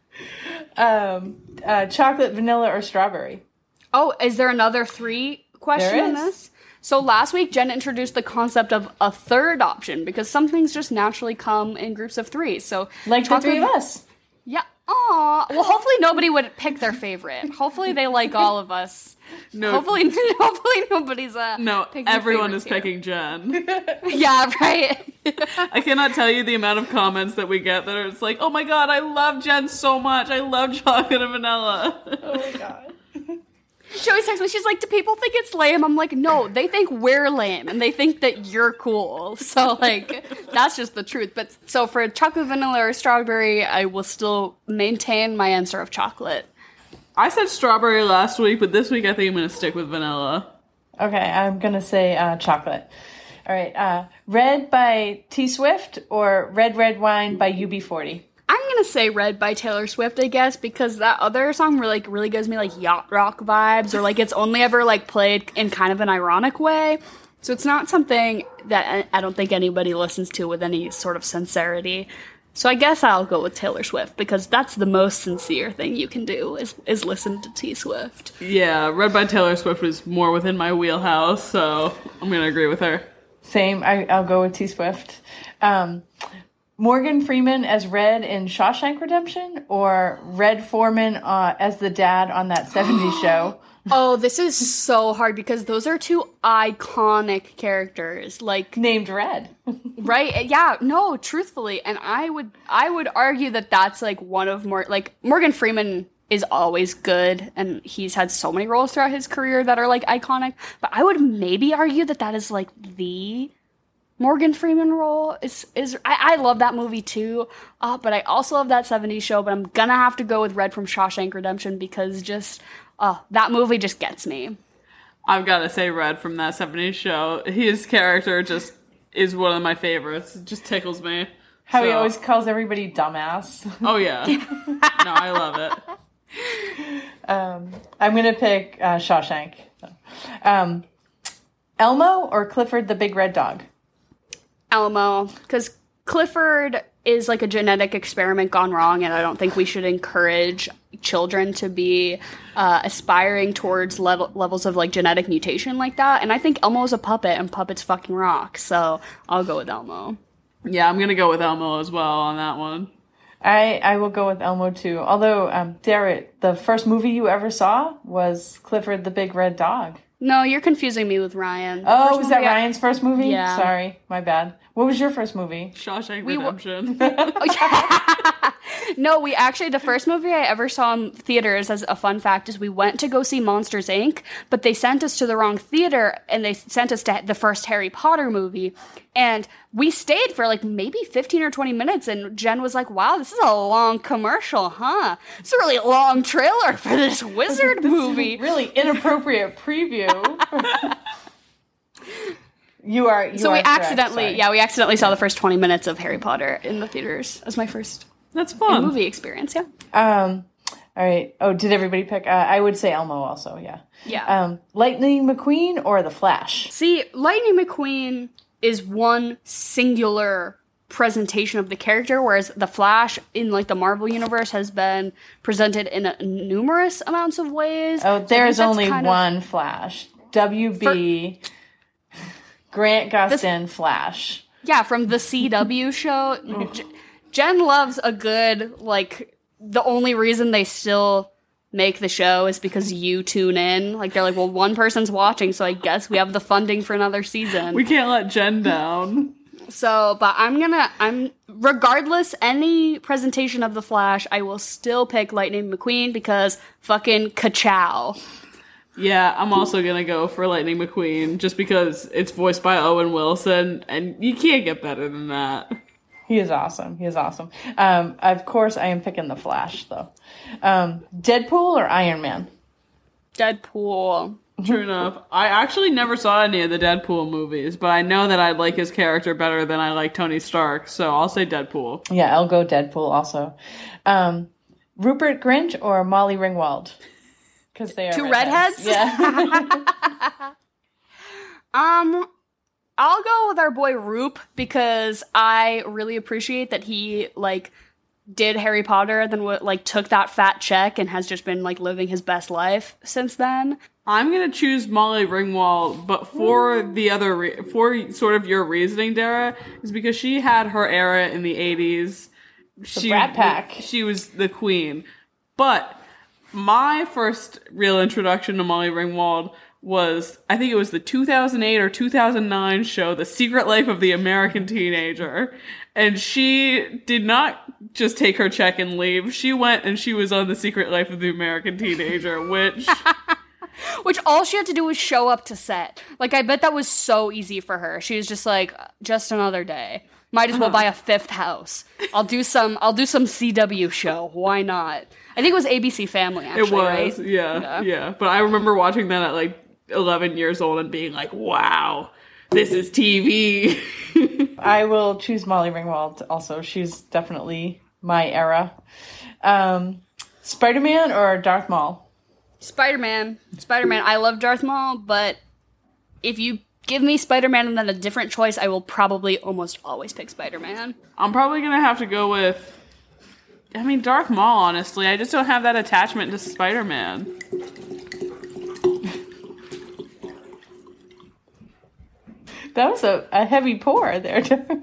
[SPEAKER 3] Chocolate, vanilla, or strawberry?
[SPEAKER 1] Oh, is there another 3 question in this? So last week, Jen introduced the concept of a third option because some things just naturally come in groups of 3. So
[SPEAKER 3] like the 3 of us.
[SPEAKER 1] Yeah. Aw. Well, hopefully nobody would pick their favorite. Hopefully they like all of us. No. Hopefully nobody's
[SPEAKER 2] no. Everyone is picking Jen.
[SPEAKER 1] Yeah, right.
[SPEAKER 2] I cannot tell you the amount of comments that we get that are it's like, oh my God, I love Jen so much. I love chocolate and vanilla.
[SPEAKER 3] Oh my God.
[SPEAKER 1] She always texts me, she's like, do people think it's lame? I'm like, no, they think we're lame, and they think that you're cool. So, like, that's just the truth. But, so for chocolate, vanilla, or strawberry, I will still maintain my answer of chocolate.
[SPEAKER 2] I said strawberry last week, but this week I think I'm going to stick with vanilla.
[SPEAKER 3] Okay, I'm going to say chocolate. All right, Red by T Swift or Red Red Wine by UB40?
[SPEAKER 1] I'm going to say Red by Taylor Swift, I guess, because that other song really gives me, like, yacht rock vibes, or, like, it's only ever, like, played in kind of an ironic way. So it's not something that I don't think anybody listens to with any sort of sincerity. So I guess I'll go with Taylor Swift, because that's the most sincere thing you can do, is listen to T Swift.
[SPEAKER 2] Yeah, Red by Taylor Swift was more within my wheelhouse, so I'm going to agree with her.
[SPEAKER 3] Same, I'll go with T Swift. Morgan Freeman as Red in Shawshank Redemption or Red Foreman as the dad on that 70s show?
[SPEAKER 1] Oh, this is so hard because those are 2 iconic characters. Like
[SPEAKER 3] named Red.
[SPEAKER 1] Right? Yeah, no, truthfully. And I would argue that that's like one of Morgan Freeman is always good and he's had so many roles throughout his career that are like iconic, but I would maybe argue that that is like the Morgan Freeman role I love that movie too, but I also love that 70s show, but I'm gonna have to go with Red from Shawshank Redemption because just, that movie just gets me.
[SPEAKER 2] I've gotta say Red from that 70s show. His character just is one of my favorites. It just tickles me.
[SPEAKER 3] How he always calls everybody dumbass.
[SPEAKER 2] Oh yeah. No, I love it.
[SPEAKER 3] I'm gonna pick Shawshank. Elmo or Clifford the Big Red Dog?
[SPEAKER 1] Elmo, because Clifford is like a genetic experiment gone wrong, and I don't think we should encourage children to be aspiring towards levels of like genetic mutation like that. And I think Elmo's a puppet, and puppets fucking rock. So I'll go with Elmo.
[SPEAKER 2] Yeah, I'm gonna go with Elmo as well on that one.
[SPEAKER 3] I will go with Elmo too. Although, Derek, the first movie you ever saw was Clifford the Big Red Dog.
[SPEAKER 1] No, you're confusing me with Ryan.
[SPEAKER 3] Oh, was that Ryan's first movie?
[SPEAKER 1] Yeah.
[SPEAKER 3] Sorry, my bad. What was your first movie?
[SPEAKER 2] Shawshank Redemption.
[SPEAKER 1] No, the first movie I ever saw in theaters, as a fun fact, is we went to go see Monsters, Inc., but they sent us to the wrong theater, and they sent us to the first Harry Potter movie, and we stayed for like maybe 15 or 20 minutes, and Jen was like, wow, this is a long commercial, huh? It's a really long trailer for this wizard movie.
[SPEAKER 3] Really inappropriate preview. We accidentally saw the first 20 minutes of Harry Potter in the theaters as my first
[SPEAKER 2] That's fun.
[SPEAKER 1] movie experience, yeah.
[SPEAKER 3] All right. Oh, did everybody pick? I would say Elmo also, yeah.
[SPEAKER 1] Yeah.
[SPEAKER 3] Lightning McQueen or The Flash?
[SPEAKER 1] See, Lightning McQueen is one singular presentation of the character, whereas the Flash in like the Marvel universe has been presented in numerous amounts of ways.
[SPEAKER 3] Oh, there's only one Flash. WB Grant Gustin Flash.
[SPEAKER 1] Yeah, from the CW show. Jen loves a good, like, the only reason they still make the show is because you tune in. Like, they're like, well, one person's watching, so I guess we have the funding for another season.
[SPEAKER 2] We can't let Jen down.
[SPEAKER 1] So, but regardless, any presentation of The Flash, I will still pick Lightning McQueen because fucking ka-chow.
[SPEAKER 2] Yeah, I'm also gonna go for Lightning McQueen just because it's voiced by Owen Wilson, and you can't get better than that.
[SPEAKER 3] He is awesome. Of course, I am picking The Flash, though. Deadpool or Iron Man?
[SPEAKER 1] Deadpool.
[SPEAKER 2] True enough. I actually never saw any of the Deadpool movies, but I know that I like his character better than I like Tony Stark, so I'll say Deadpool.
[SPEAKER 3] Yeah, I'll go Deadpool also. Rupert Grint or Molly Ringwald? Because they are
[SPEAKER 1] two redheads?
[SPEAKER 3] Yeah.
[SPEAKER 1] I'll go with our boy Roop because I really appreciate that he like did Harry Potter, then took that fat check and has just been like living his best life since then.
[SPEAKER 2] I'm gonna choose Molly Ringwald, but for the other for sort of your reasoning, Dara, is because she had her era in the 80s.
[SPEAKER 3] The Brat Pack.
[SPEAKER 2] She was the queen, but my first real introduction to Molly Ringwald was, I think it was the 2008 or 2009 show, The Secret Life of the American Teenager. And she did not just take her check and leave. She went and she was on The Secret Life of the American Teenager, which...
[SPEAKER 1] Which all she had to do was show up to set. Like, I bet that was so easy for her. She was just like, just another day. Might as well buy a fifth house. I'll do some CW show. Why not? I think it was ABC Family, actually,
[SPEAKER 2] it was,
[SPEAKER 1] right?
[SPEAKER 2] Yeah. But I remember watching that at like 11 years old and being like, wow, this is TV.
[SPEAKER 3] I will choose Molly Ringwald also. She's definitely my era. Spider-Man or Darth Maul?
[SPEAKER 1] Spider-Man. I love Darth Maul, but if you give me Spider-Man and then a different choice, I will probably almost always pick Spider-Man.
[SPEAKER 2] I'm probably going to have to go with... Darth Maul, honestly. I just don't have that attachment to Spider-Man.
[SPEAKER 3] That was a heavy pour there.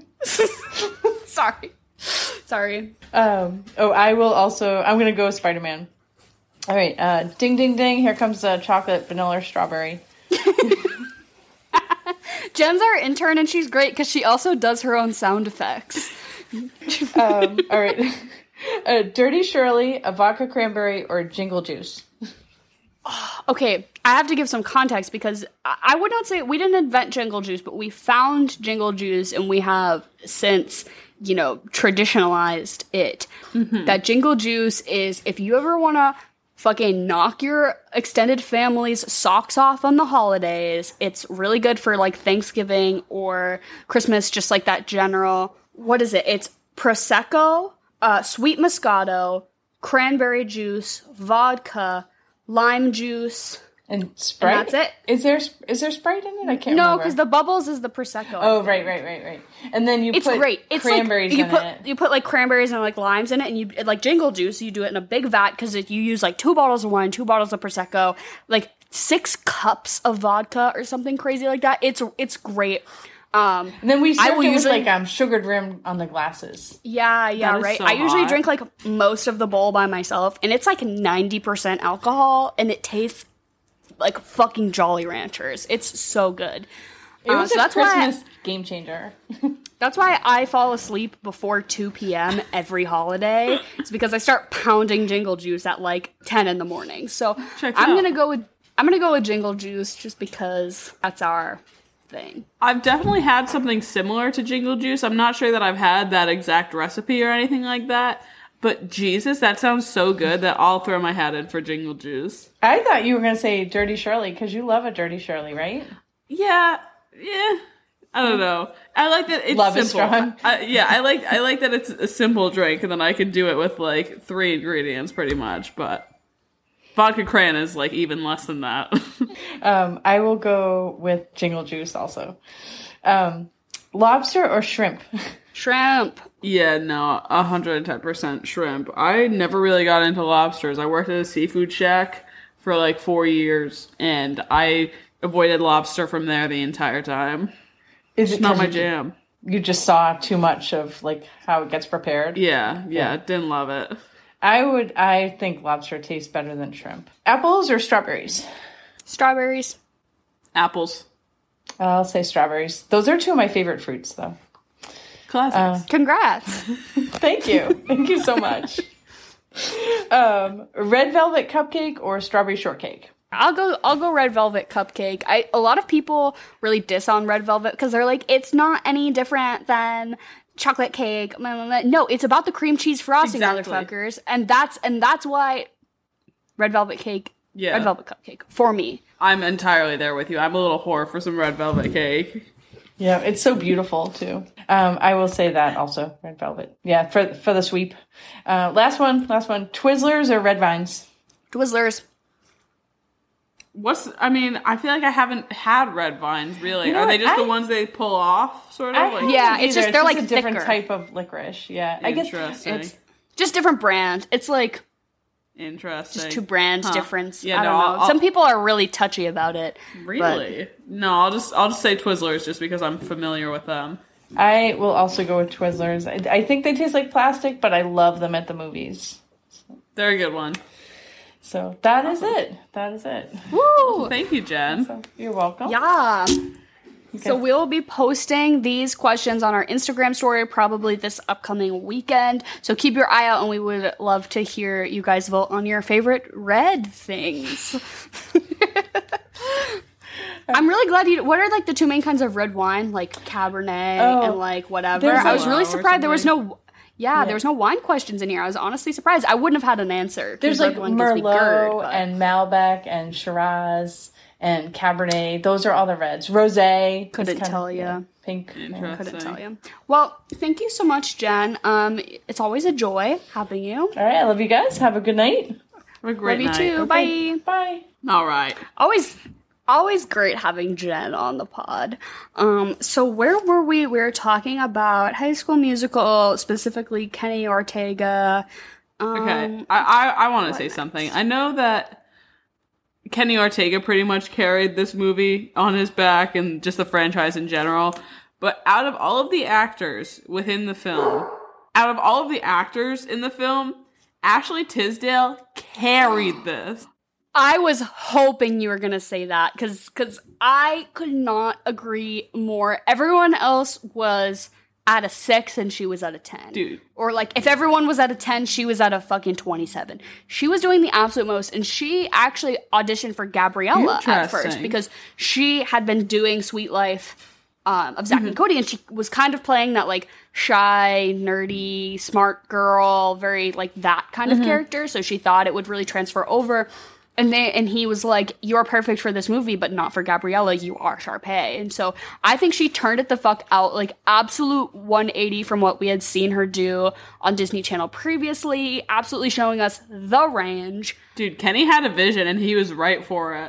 [SPEAKER 1] Sorry.
[SPEAKER 3] I'm going to go with Spider-Man. All right. Ding, ding, ding. Here comes chocolate, vanilla, strawberry.
[SPEAKER 1] Jen's our intern, and she's great because she also does her own sound effects.
[SPEAKER 3] All right. Dirty Shirley, a vodka cranberry, or Jingle Juice?
[SPEAKER 1] Okay, I have to give some context because I would not say we didn't invent Jingle Juice, but we found Jingle Juice and we have since, traditionalized it. Mm-hmm. That Jingle Juice is if you ever want to fucking knock your extended family's socks off on the holidays, it's really good for like Thanksgiving or Christmas, just like that general, what is it? It's Prosecco, sweet Moscato, cranberry juice, vodka, lime juice,
[SPEAKER 3] And Sprite?
[SPEAKER 1] And that's
[SPEAKER 3] it. Is there Sprite in it? I can't remember.
[SPEAKER 1] No, because the bubbles is the Prosecco.
[SPEAKER 3] Oh, right. And then
[SPEAKER 1] it's
[SPEAKER 3] put
[SPEAKER 1] great. It's
[SPEAKER 3] cranberries
[SPEAKER 1] like,
[SPEAKER 3] in it.
[SPEAKER 1] You put like cranberries and like limes in it, and you like Jingle Juice. You do it in a big vat because you use like 2 bottles of wine, 2 bottles of Prosecco, like 6 cups of vodka or something crazy like that. It's great.
[SPEAKER 3] And then we served it with like sugared rim on the glasses.
[SPEAKER 1] Yeah, right.
[SPEAKER 2] So
[SPEAKER 1] I usually
[SPEAKER 2] hot.
[SPEAKER 1] drink like most of the bowl by myself, and it's like 90% alcohol, and it tastes like fucking Jolly Ranchers. It's so good.
[SPEAKER 3] It was a
[SPEAKER 1] that's
[SPEAKER 3] Christmas game changer.
[SPEAKER 1] That's why I fall asleep before 2 p.m. every holiday. It's because I start pounding Jingle Juice at like 10 in the morning. So I'm gonna go with Jingle Juice just because that's our thing.
[SPEAKER 2] I've definitely had something similar to Jingle Juice. I'm not sure that I've had that exact recipe or anything like that. But Jesus, that sounds so good that I'll throw my hat in for Jingle Juice.
[SPEAKER 3] I thought you were going to say Dirty Shirley because you love a Dirty Shirley, right?
[SPEAKER 2] Yeah. I don't know. I like that it's
[SPEAKER 3] love
[SPEAKER 2] simple.
[SPEAKER 3] Is strong.
[SPEAKER 2] I like that it's a simple drink, and then I can do it with like 3 ingredients pretty much. But vodka cran is like even less than that.
[SPEAKER 3] I will go with Jingle Juice also. Lobster or shrimp?
[SPEAKER 1] Shrimp.
[SPEAKER 2] Yeah, no, 110% shrimp. I never really got into lobsters. I worked at a seafood shack for like 4 years, and I avoided lobster from there the entire time.
[SPEAKER 3] It's
[SPEAKER 2] not my jam.
[SPEAKER 3] You just saw too much of like how it gets prepared.
[SPEAKER 2] Yeah, didn't love it.
[SPEAKER 3] I think lobster tastes better than shrimp. Apples or strawberries?
[SPEAKER 1] Strawberries.
[SPEAKER 2] Apples.
[SPEAKER 3] I'll say strawberries. Those are 2 of my favorite fruits, though.
[SPEAKER 2] Classics.
[SPEAKER 1] Congrats.
[SPEAKER 3] Thank you. Thank you so much. Red velvet cupcake or strawberry shortcake?
[SPEAKER 1] I'll go red velvet cupcake. A lot of people really diss on red velvet because they're like, it's not any different than chocolate cake. No, it's about the cream cheese frosting, motherfuckers. And that's why red velvet cake, red velvet cupcake for me.
[SPEAKER 2] I'm entirely there with you. I'm a little whore for some red velvet cake.
[SPEAKER 3] Yeah, it's so beautiful too. I will say that also, red velvet. Yeah, for the sweep. Last one. Twizzlers or Red Vines?
[SPEAKER 1] Twizzlers.
[SPEAKER 2] I feel like I haven't had Red Vines, really. Are
[SPEAKER 3] what?
[SPEAKER 2] they just the ones they pull off, sort of?
[SPEAKER 1] Yeah, it's just, they're like
[SPEAKER 3] a different
[SPEAKER 1] thicker.
[SPEAKER 3] type of licorice. Yeah, I guess
[SPEAKER 2] Interesting.
[SPEAKER 1] Just different brand. It's like
[SPEAKER 2] Interesting.
[SPEAKER 1] just 2 brands difference.
[SPEAKER 2] Yeah,
[SPEAKER 1] I don't know. Some people are really touchy about it.
[SPEAKER 2] Really? No, I'll just say Twizzlers just because I'm familiar with them.
[SPEAKER 3] I will also go with Twizzlers. I think they taste like plastic, but I love them at the movies.
[SPEAKER 2] They're a good one.
[SPEAKER 3] So that is it. That is it.
[SPEAKER 1] Woo!
[SPEAKER 2] Well, thank you, Jen.
[SPEAKER 3] So, you're welcome.
[SPEAKER 1] Yeah. So we'll be posting these questions on our Instagram story probably this upcoming weekend. So keep your eye out, and we would love to hear you guys vote on your favorite red things. I'm really glad what are like the 2 main kinds of red wine? Like Cabernet and like whatever. I was really surprised there was no there was no wine questions in here. I was honestly surprised. I wouldn't have had an answer.
[SPEAKER 3] There's like Merlot and Malbec and Shiraz and Cabernet. Those are all the reds. Rosé.
[SPEAKER 1] Couldn't tell you.
[SPEAKER 3] Pink.
[SPEAKER 1] Couldn't tell you. Well, thank you so much, Jen. It's always a joy having you.
[SPEAKER 3] All right. I love you guys. Have a good night.
[SPEAKER 2] Have a great night.
[SPEAKER 1] Love you too.
[SPEAKER 3] Okay.
[SPEAKER 1] Bye.
[SPEAKER 3] Bye.
[SPEAKER 2] All right.
[SPEAKER 1] Always great having Jen on the pod. So where were we? We were talking about High School Musical, specifically Kenny Ortega.
[SPEAKER 2] Okay, I want to say something. I know that Kenny Ortega pretty much carried this movie on his back and just the franchise in general. But out of all of the actors within the film, Ashley Tisdale carried this.
[SPEAKER 1] I was hoping you were going to say that because I could not agree more. Everyone else was at a 6 and she was at a 10.
[SPEAKER 2] Dude.
[SPEAKER 1] Or like if everyone was at a 10, she was at a fucking 27. She was doing the absolute most, and she actually auditioned for Gabriella at first because she had been doing Sweet Life of Zack and Cody, and she was kind of playing that like shy, nerdy, smart girl, very like that kind of character. So she thought it would really transfer over. And he was like, you're perfect for this movie, but not for Gabriella. You are Sharpay. And so I think she turned it the fuck out, like absolute 180 from what we had seen her do on Disney Channel previously, absolutely showing us the range.
[SPEAKER 2] Dude, Kenny had a vision and he was right for it.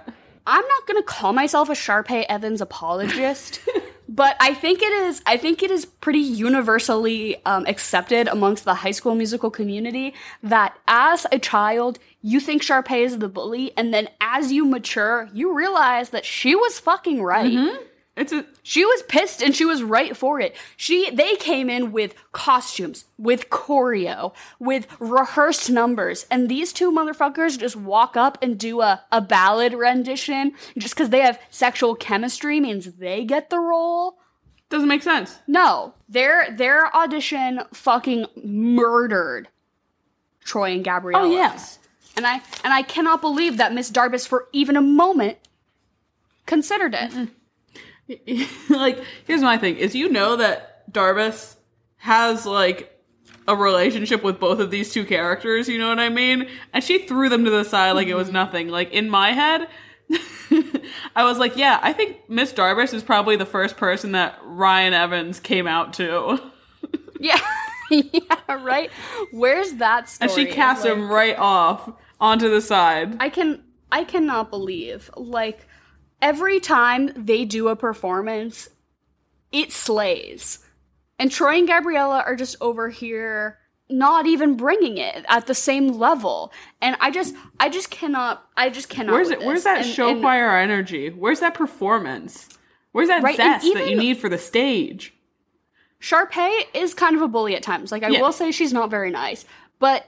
[SPEAKER 1] I'm not going to call myself a Sharpay Evans apologist, but I think it is pretty universally accepted amongst the High School Musical community that as a child, you think Sharpay is the bully, and then as you mature, you realize that she was fucking right.
[SPEAKER 2] Mm-hmm.
[SPEAKER 1] She was pissed and she was right for it. They came in with costumes, with choreo, with rehearsed numbers, and these two motherfuckers just walk up and do a ballad rendition just because they have sexual chemistry means they get the role.
[SPEAKER 2] Doesn't make sense.
[SPEAKER 1] No. Their audition fucking murdered Troy and Gabriella.
[SPEAKER 2] Oh, yes.
[SPEAKER 1] And I cannot believe that Miss Darbus for even a moment considered it.
[SPEAKER 2] Mm-mm. Like, here's my thing, is that Darbus has, like, a relationship with both of these two characters, you know what I mean? And she threw them to the side like it was nothing. Like, in my head, I was like, yeah, I think Miss Darbus is probably the first person that Ryan Evans came out to.
[SPEAKER 1] Yeah. Yeah, right? Where's that story?
[SPEAKER 2] And she cast him right off onto the side.
[SPEAKER 1] I cannot believe, like, every time they do a performance, it slays. And Troy and Gabriella are just over here not even bringing it at the same level. And I just cannot
[SPEAKER 2] Where's that show choir energy? Where's that performance? Where's that zest that you need for the stage?
[SPEAKER 1] Sharpay is kind of a bully at times. Like, I will say she's not very nice. But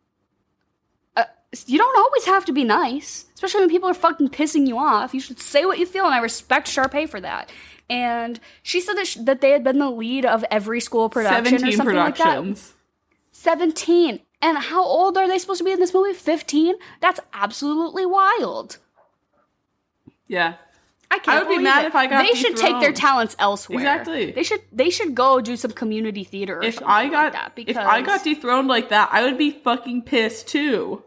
[SPEAKER 1] you don't always have to be nice, especially when people are fucking pissing you off. You should say what you feel, and I respect Sharpay for that. And she said that they had been the lead of every school production or something
[SPEAKER 2] productions.
[SPEAKER 1] Like that. 17. And how old are they supposed to be in this movie? 15? That's absolutely wild.
[SPEAKER 2] Yeah.
[SPEAKER 1] I
[SPEAKER 2] would be mad if I got
[SPEAKER 1] They should take their talents elsewhere.
[SPEAKER 2] Exactly.
[SPEAKER 1] They should go do some community theater or something like that.
[SPEAKER 2] If I got dethroned like that, I would be fucking pissed too.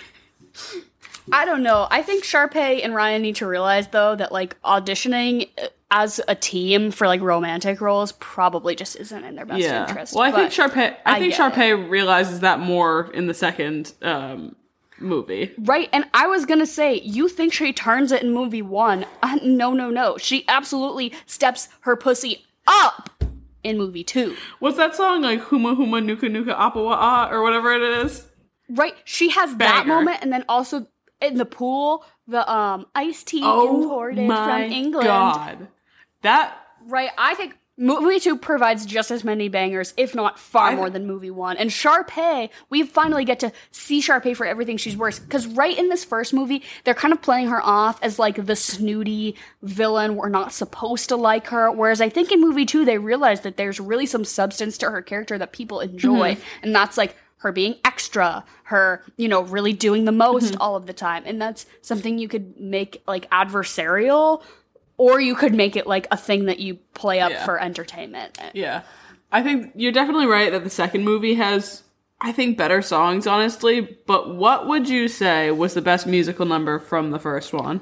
[SPEAKER 1] I don't know. I think Sharpay and Ryan need to realize, though, that, like, auditioning as a team for, like, romantic roles probably just isn't in their best interest.
[SPEAKER 2] Well, I think Sharpay realizes that more in the second movie.
[SPEAKER 1] Right, and I was gonna say, you think she turns it in movie 1. No. She absolutely steps her pussy up in movie 2.
[SPEAKER 2] What's that song? Like, Huma Huma Nuka Nuka Apawa'a, or whatever it is?
[SPEAKER 1] Right, she has that moment, and then also in the pool, the iced tea imported from England.
[SPEAKER 2] Oh my god. That...
[SPEAKER 1] Right, I think movie 2 provides just as many bangers, if not far more than movie 1. And Sharpay, we finally get to see Sharpay for everything she's worth. Because right in this first movie, they're kind of playing her off as, like, the snooty villain. We're not supposed to like her. Whereas I think in movie 2, they realize that there's really some substance to her character that people enjoy. Mm-hmm. And that's, like, her being extra, her, really doing the most all of the time. And that's something you could make, like, adversarial, or you could make it, like, a thing that you play up for entertainment.
[SPEAKER 2] Yeah. I think you're definitely right that the second movie has, I think, better songs, honestly. But what would you say was the best musical number from the first one?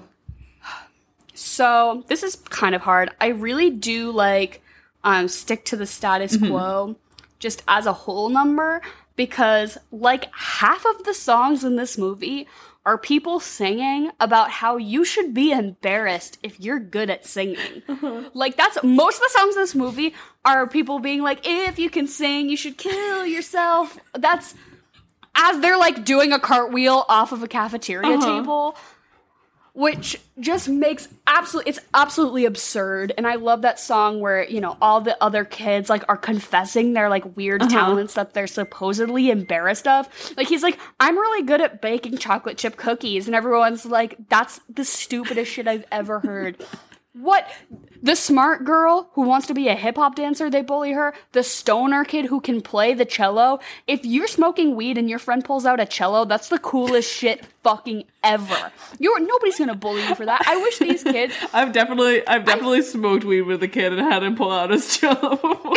[SPEAKER 1] So, this is kind of hard. I really do, like, Stick to the Status Quo, just as a whole number. Because, like, half of the songs in this movie are people singing about how you should be embarrassed if you're good at singing. Like, that's... Most of the songs in this movie are people being like, if you can sing, you should kill yourself. That's... As they're, like, doing a cartwheel off of a cafeteria table. Which just makes it's absolutely absurd. And I love that song where, all the other kids, like, are confessing their, like, weird talents that they're supposedly embarrassed of. Like, he's like, I'm really good at baking chocolate chip cookies. And everyone's like, that's the stupidest shit I've ever heard. What? The smart girl who wants to be a hip-hop dancer, they bully her. The stoner kid who can play the cello. If you're smoking weed and your friend pulls out a cello, that's the coolest shit fucking ever. Nobody's gonna bully you for that. I wish these kids...
[SPEAKER 2] I've definitely smoked weed with a kid and had him pull out his cello before.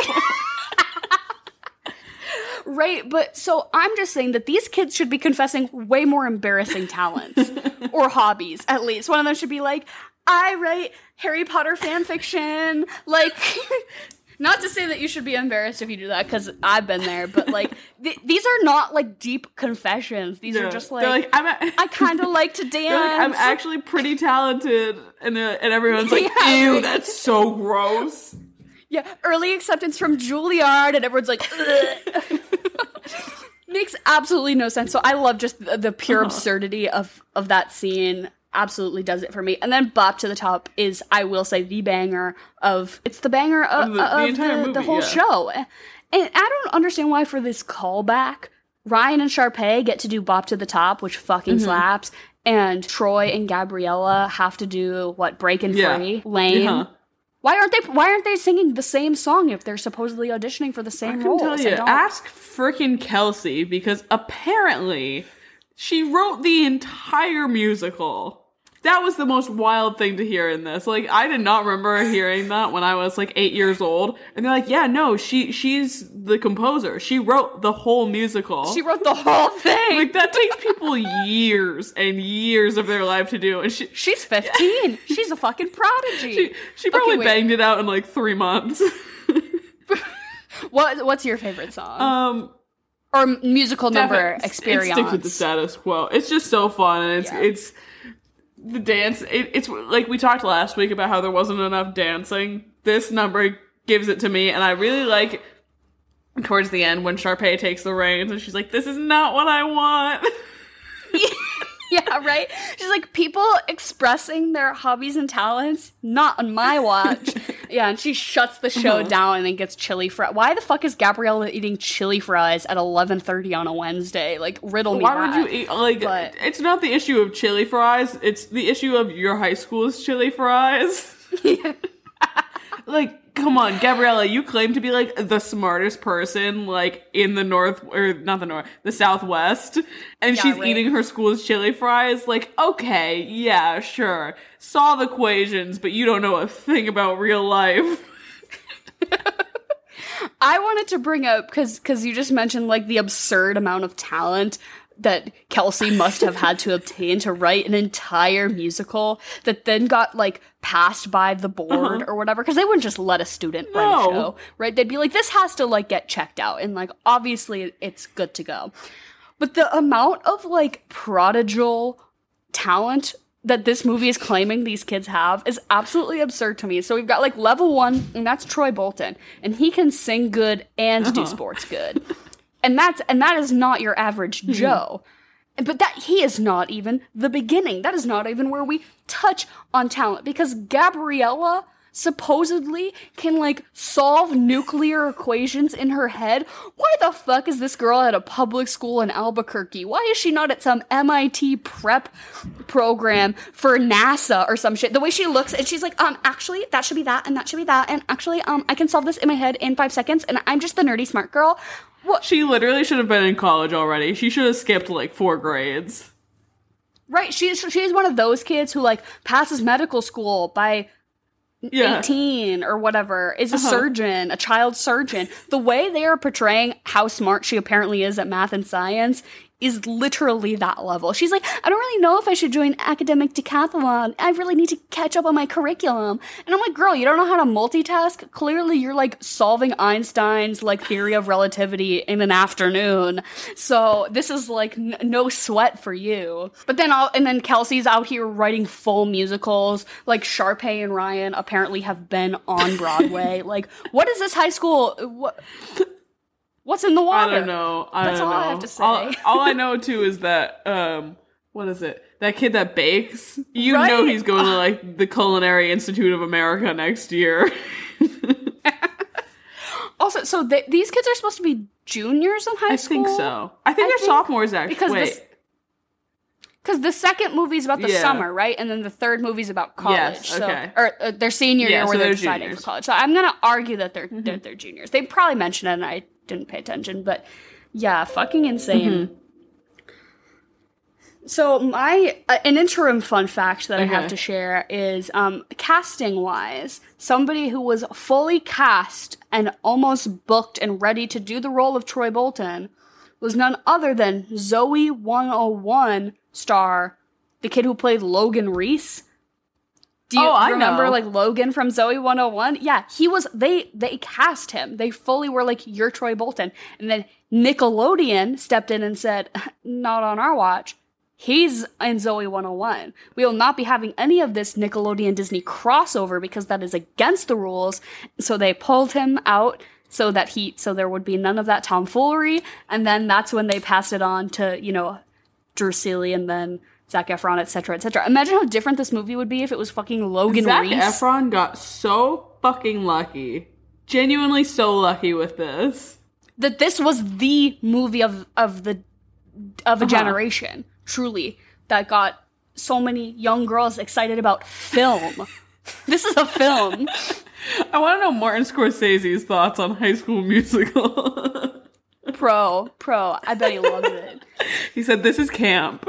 [SPEAKER 1] Right, but so I'm just saying that these kids should be confessing way more embarrassing talents. Or hobbies, at least. One of them should be like... I write Harry Potter fan fiction. Like, Not to say that you should be embarrassed if you do that, because I've been there, but, like, these are not, like, deep confessions. These are just, like I kind of like to dance.
[SPEAKER 2] Like, I'm actually pretty talented, and everyone's like, ew, that's so gross.
[SPEAKER 1] Yeah, early acceptance from Juilliard, and everyone's like, ugh. Makes absolutely no sense. So I love just the pure absurdity of that scene. Absolutely does it for me. And then Bop to the Top is, I will say, the banger of... It's the banger of the entire movie, the whole show. And I don't understand why for this callback, Ryan and Sharpay get to do Bop to the Top, which fucking slaps, and Troy and Gabriella have to do, Breakin' Free? Lame. Yeah. Why aren't they singing the same song if they're supposedly auditioning for the same roles?
[SPEAKER 2] I can tell you, ask frickin' Kelsey, because apparently she wrote the entire musical. That was the most wild thing to hear in this. Like, I did not remember hearing that when I was, 8 years old. And they're like, yeah, no, she's the composer. She wrote the whole musical.
[SPEAKER 1] She wrote the whole thing!
[SPEAKER 2] Like, that takes people years and years of their life to do. And
[SPEAKER 1] she's 15. She's a fucking prodigy.
[SPEAKER 2] She probably banged it out in, 3 months.
[SPEAKER 1] What's your favorite song? Or musical number experience?
[SPEAKER 2] Stick with the status quo. It's just so fun, and it's the dance. It's like we talked last week about how there wasn't enough dancing. This number gives it to me, and I really like towards the end when Sharpay takes the reins and she's like, "This is not what I want."
[SPEAKER 1] Yeah, right? She's like, people expressing their hobbies and talents, not on my watch. Yeah, and she shuts the show down and then gets chili fries. Why the fuck is Gabriella eating chili fries at 11:30 on a Wednesday? Like, riddle me
[SPEAKER 2] Why
[SPEAKER 1] that.
[SPEAKER 2] would you eat, it's not the issue of chili fries, it's the issue of your high school's chili fries.
[SPEAKER 1] Yeah.
[SPEAKER 2] Come on, Gabriella, you claim to be, the smartest person, in the North, or not the North, the Southwest, and she's eating her school's chili fries? Okay, yeah, sure. Solve equations, but you don't know a thing about real life.
[SPEAKER 1] I wanted to bring up, because you just mentioned, the absurd amount of talent that Kelsey must have had to obtain to write an entire musical that then got, passed by the board or whatever, because they wouldn't just let a student run a show, right? They'd be like, this has to, get checked out, and, obviously it's good to go. But the amount of, prodigal talent that this movie is claiming these kids have is absolutely absurd to me. So we've got, level 1, and that's Troy Bolton, and he can sing good and do sports good. And that is not your average Joe. But that he is not even the beginning. That is not even where we touch on talent. Because Gabriella supposedly can, solve nuclear equations in her head. Why the fuck is this girl at a public school in Albuquerque? Why is she not at some MIT prep program for NASA or some shit? The way she looks, and she's like, actually, that should be that, and that should be that, and actually, I can solve this in my head in 5 seconds, and I'm just the nerdy smart girl. What?
[SPEAKER 2] She literally should have been in college already. She should have skipped 4 grades.
[SPEAKER 1] Right, she's one of those kids who passes medical school by 18 or whatever, is a surgeon, a child surgeon. The way they are portraying how smart she apparently is at math and science is literally that level. She's like, I don't really know if I should join academic decathlon. I really need to catch up on my curriculum. And I'm like, girl, you don't know how to multitask? Clearly you're solving Einstein's theory of relativity in an afternoon. So this is no sweat for you. But then Kelsey's out here writing full musicals. Sharpay and Ryan apparently have been on Broadway. What is this high school? What's in the water?
[SPEAKER 2] I don't know.
[SPEAKER 1] That's all I have to say.
[SPEAKER 2] All I know, too, is that, what is it? That kid that bakes? You know he's going to, the Culinary Institute of America next year.
[SPEAKER 1] Also, so these kids are supposed to be juniors in high school?
[SPEAKER 2] I think so. I think they're sophomores, actually.
[SPEAKER 1] Because the second movie's about the summer, right? And then the third movie's about college.
[SPEAKER 2] Yes, okay.
[SPEAKER 1] Or their senior year where they're deciding
[SPEAKER 2] juniors
[SPEAKER 1] for college. So I'm going to argue that they're juniors. They probably mentioned it and I didn't pay attention. But yeah, fucking insane. So an interim fun fact that I have to share is casting-wise, somebody who was fully cast and almost booked and ready to do the role of Troy Bolton was none other than Zoe 101 star, the kid who played Logan Reese, Do you remember
[SPEAKER 2] know.
[SPEAKER 1] like Logan from Zoe 101? Yeah, he was, they cast him. They fully were like, you're Troy Bolton. And then Nickelodeon stepped in and said, not on our watch. He's in Zoe 101. We will not be having any of this Nickelodeon Disney crossover because that is against the rules. So they pulled him out so there would be none of that tomfoolery. And then that's when they passed it on to, you know, Drew Seeley and then Zac Efron, etc., etc. Imagine how different this movie would be if it was fucking Logan
[SPEAKER 2] Zac
[SPEAKER 1] Reese.
[SPEAKER 2] Efron got so fucking lucky. Genuinely so lucky with this.
[SPEAKER 1] That this was the movie of a generation, truly, that got so many young girls excited about film. This is a film.
[SPEAKER 2] I want to know Martin Scorsese's thoughts on High School Musical.
[SPEAKER 1] Pro. I bet he loves it.
[SPEAKER 2] He said, this is camp.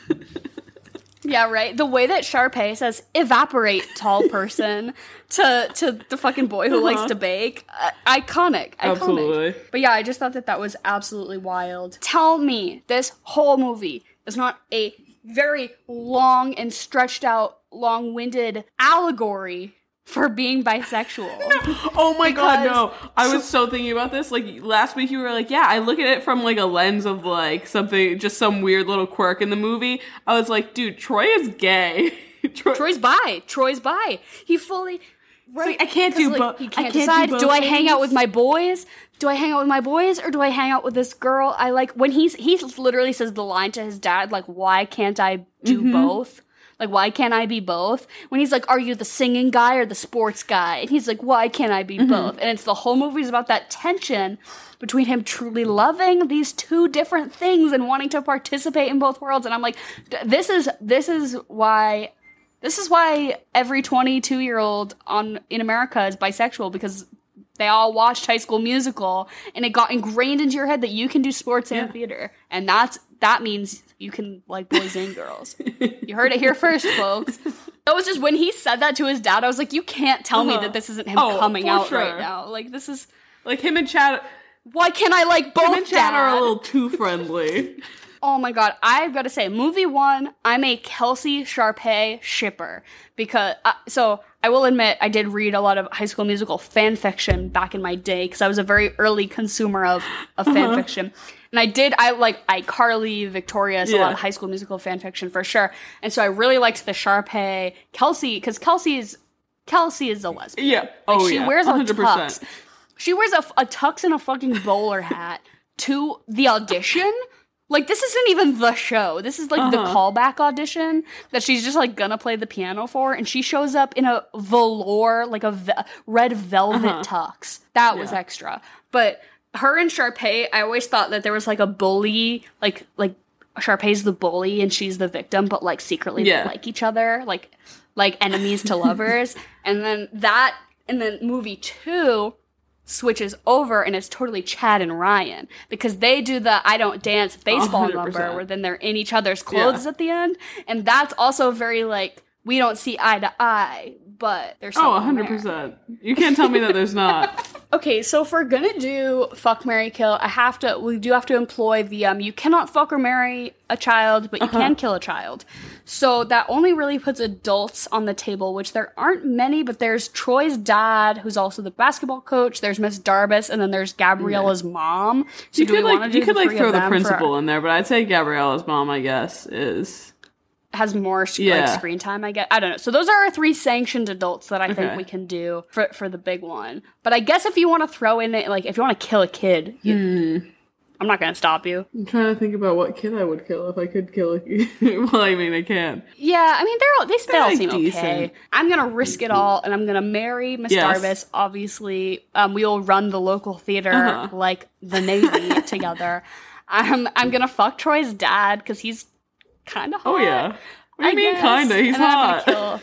[SPEAKER 1] Yeah, right. The way that Sharpay says "evaporate, tall person" to the fucking boy who likes to bake, iconic.
[SPEAKER 2] Absolutely.
[SPEAKER 1] But yeah, I just thought that was absolutely wild. Tell me, this whole movie is not a very long and stretched out, long-winded allegory for being bisexual.
[SPEAKER 2] Oh my god, no. I was so thinking about this. Like, last week you were like, yeah, I look at it from, like, a lens of, like, something, just some weird little quirk in the movie. I was like, dude, Troy is gay.
[SPEAKER 1] Troy's bi. He fully... Right.
[SPEAKER 2] Like, I can't do both.
[SPEAKER 1] He can't decide, do I hang out with my boys? Do I hang out with my boys? Or do I hang out with this girl I like? When he literally says the line to his dad, like, why can't I do both? Like, why can't I be both? When he's like, are you the singing guy or the sports guy? And he's like, why can't I be both? And it's the whole movie is about that tension between him truly loving these two different things and wanting to participate in both worlds. And I'm like, this is why every 22-year-old in America is bisexual, because they all watched High School Musical and it got ingrained into your head that you can do sports and theater. And that means you can like boys and girls. You heard it here first, folks. That was just when he said that to his dad, I was like, you can't tell me that this isn't him coming out right now. Like, this is...
[SPEAKER 2] Like, him and Chad...
[SPEAKER 1] Why can't I like both,
[SPEAKER 2] Him and Chad
[SPEAKER 1] Dad?
[SPEAKER 2] are a little too friendly.
[SPEAKER 1] Oh my god, I've got to say, movie one, I'm a Kelsey Sharpay shipper. Because, so, I will admit, I did read a lot of High School Musical fan fiction back in my day, because I was a very early consumer of fan fiction. And I like iCarly, Victorious, a lot of High School Musical fan fiction for sure. And so I really liked the Sharpay Kelsey, because Kelsey is a lesbian.
[SPEAKER 2] Yeah.
[SPEAKER 1] Like,
[SPEAKER 2] Oh,
[SPEAKER 1] she
[SPEAKER 2] yeah.
[SPEAKER 1] wears a
[SPEAKER 2] 100%.
[SPEAKER 1] tux. She wears a tux and a fucking bowler hat to the audition. Like, this isn't even the show. This is, like, the callback audition that she's just, like, gonna play the piano for. And she shows up in a velour, like a red velvet tux. That was extra. But her and Sharpay, I always thought that there was, like, a bully, like Sharpay's the bully and she's the victim, but, like, secretly they like each other. Like enemies to lovers. And then movie two switches over and it's totally Chad and Ryan, because they do the I don't dance baseball
[SPEAKER 2] 100%.
[SPEAKER 1] number where then they're in each other's clothes at the end, and that's also very like, we don't see eye to eye, but there's something
[SPEAKER 2] 100%.
[SPEAKER 1] there.
[SPEAKER 2] You can't tell me that there's not.
[SPEAKER 1] Okay, so if we're gonna do fuck, marry, kill, we do have to employ the you cannot fuck or marry a child, but you can kill a child. So that only really puts adults on the table, which there aren't many, but there's Troy's dad, who's also the basketball coach, there's Miss Darbus, and then there's Gabriella's mom. So
[SPEAKER 2] You could throw the principal in there, but I'd say Gabriella's mom, I guess,
[SPEAKER 1] has more like, screen time, I guess. I don't know. So those are our three sanctioned adults that I think we can do for the big one. But I guess if you want to throw in it, like, if you want to kill a kid, I'm not going to stop you.
[SPEAKER 2] I'm trying to think about what kid I would kill if I could kill a kid. Well, I mean, I can.
[SPEAKER 1] Yeah, I mean, they all
[SPEAKER 2] like
[SPEAKER 1] seem
[SPEAKER 2] decent.
[SPEAKER 1] okay. I'm going to risk it all, and I'm going to marry Miss Darbus, obviously. We will run the local theater like the Navy together. I'm going to fuck Troy's dad, because he's kind of hot.
[SPEAKER 2] Oh, yeah. What do you mean, kinda? He's hot.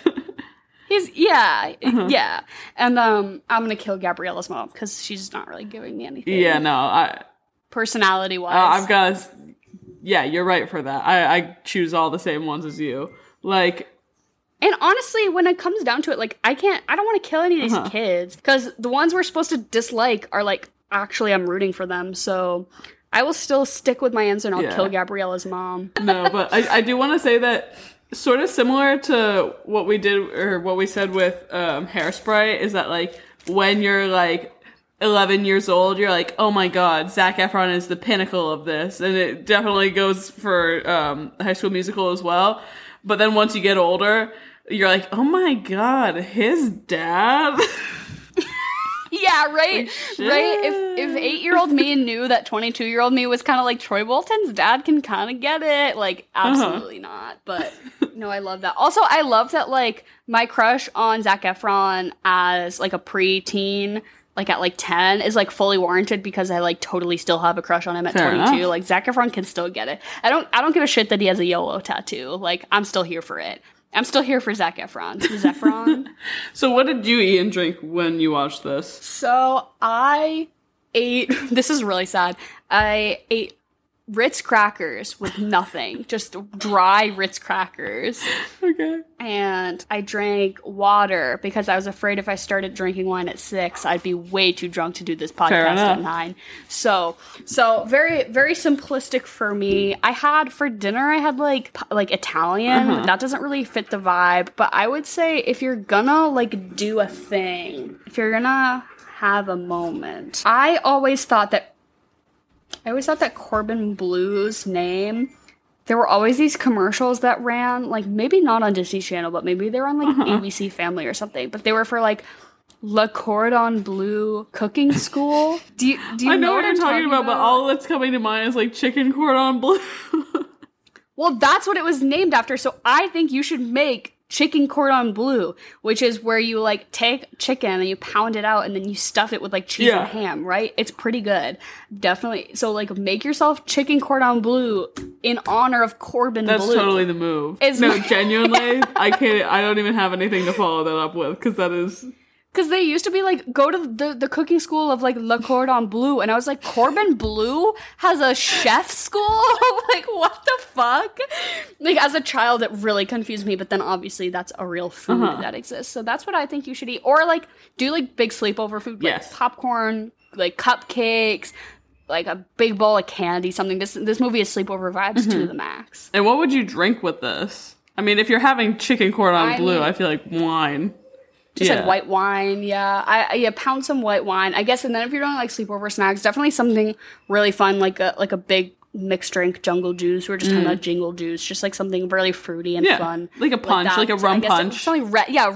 [SPEAKER 1] Yeah. And I'm gonna kill Gabriella's mom, because she's not really giving me anything.
[SPEAKER 2] Yeah, no,
[SPEAKER 1] personality-wise.
[SPEAKER 2] I've got yeah, you're right for that. I choose all the same ones as you. Like,
[SPEAKER 1] and honestly, when it comes down to it, like, I don't want to kill any of these kids, because the ones we're supposed to dislike are, like, actually I'm rooting for them, so I will still stick with my answer and I'll kill Gabriella's mom.
[SPEAKER 2] No, but I do want to say that sort of similar to what we did or what we said with Hairspray is that like when you're like 11 years old, you're like, oh my god, Zac Efron is the pinnacle of this. And it definitely goes for High School Musical as well. But then once you get older, you're like, oh my god, his dad?
[SPEAKER 1] Yeah, right?
[SPEAKER 2] Like,
[SPEAKER 1] right? If 8-year-old me knew that 22-year-old me was kind of like Troy Bolton's dad can kind of get it, like, absolutely not. But, no, I love that. Also, I love that, like, my crush on Zac Efron as, like, a preteen, like, at, like, 10 is, like, fully warranted because I, like, totally still have a crush on him at
[SPEAKER 2] Fair
[SPEAKER 1] 22.
[SPEAKER 2] enough.
[SPEAKER 1] Like, Zac Efron can still get it. I don't give a shit that he has a YOLO tattoo. Like, I'm still here for it. I'm still here for Zac Efron. Zephron.
[SPEAKER 2] So what did you eat and drink when you watched this?
[SPEAKER 1] So I ate, this is really sad, I ate Ritz crackers with nothing, just dry Ritz crackers.
[SPEAKER 2] Okay.
[SPEAKER 1] And I drank water because I was afraid if I started drinking wine at 6, I'd be way too drunk to do this podcast at 9. So very, very simplistic for me. I had for dinner, I had like Italian. That doesn't really fit the vibe, but I would say if you're gonna like do a thing, if you're gonna have a moment, I always thought that Corbin Blue's name, there were always these commercials that ran, like, maybe not on Disney Channel, but maybe they were on, like, ABC Family or something. But they were for, like, Le Cordon Bleu cooking school. Do you
[SPEAKER 2] I know what you're talking about, but all that's coming to mind is, like, chicken cordon bleu.
[SPEAKER 1] Well, that's what it was named after, so I think you should make chicken cordon bleu, which is where you, like, take chicken and you pound it out and then you stuff it with, like, cheese and ham, right? It's pretty good. Definitely. So, like, make yourself chicken cordon bleu in honor of Corbin Bleu.
[SPEAKER 2] That's totally the move. Genuinely, I don't even have anything to follow that up with, because that is...
[SPEAKER 1] Because they used to be like, go to the cooking school of like Le Cordon Bleu. And I was like, Corbin Bleu has a chef school? Like, what the fuck? Like, as a child, it really confused me. But then obviously that's a real food that exists. So that's what I think you should eat. Or like, do like big sleepover food. Like popcorn, like cupcakes, like a big bowl of candy, something. This movie is sleepover vibes to the max.
[SPEAKER 2] And what would you drink with this? I mean, if you're having chicken cordon bleu, I feel like wine.
[SPEAKER 1] Just like white wine, pound some white wine, I guess. And then if you're doing like sleepover snacks, definitely something really fun, like a big mixed drink, jungle juice. We're just talking about jingle juice, just like something really fruity and fun,
[SPEAKER 2] like a punch, like a rum punch.
[SPEAKER 1] Something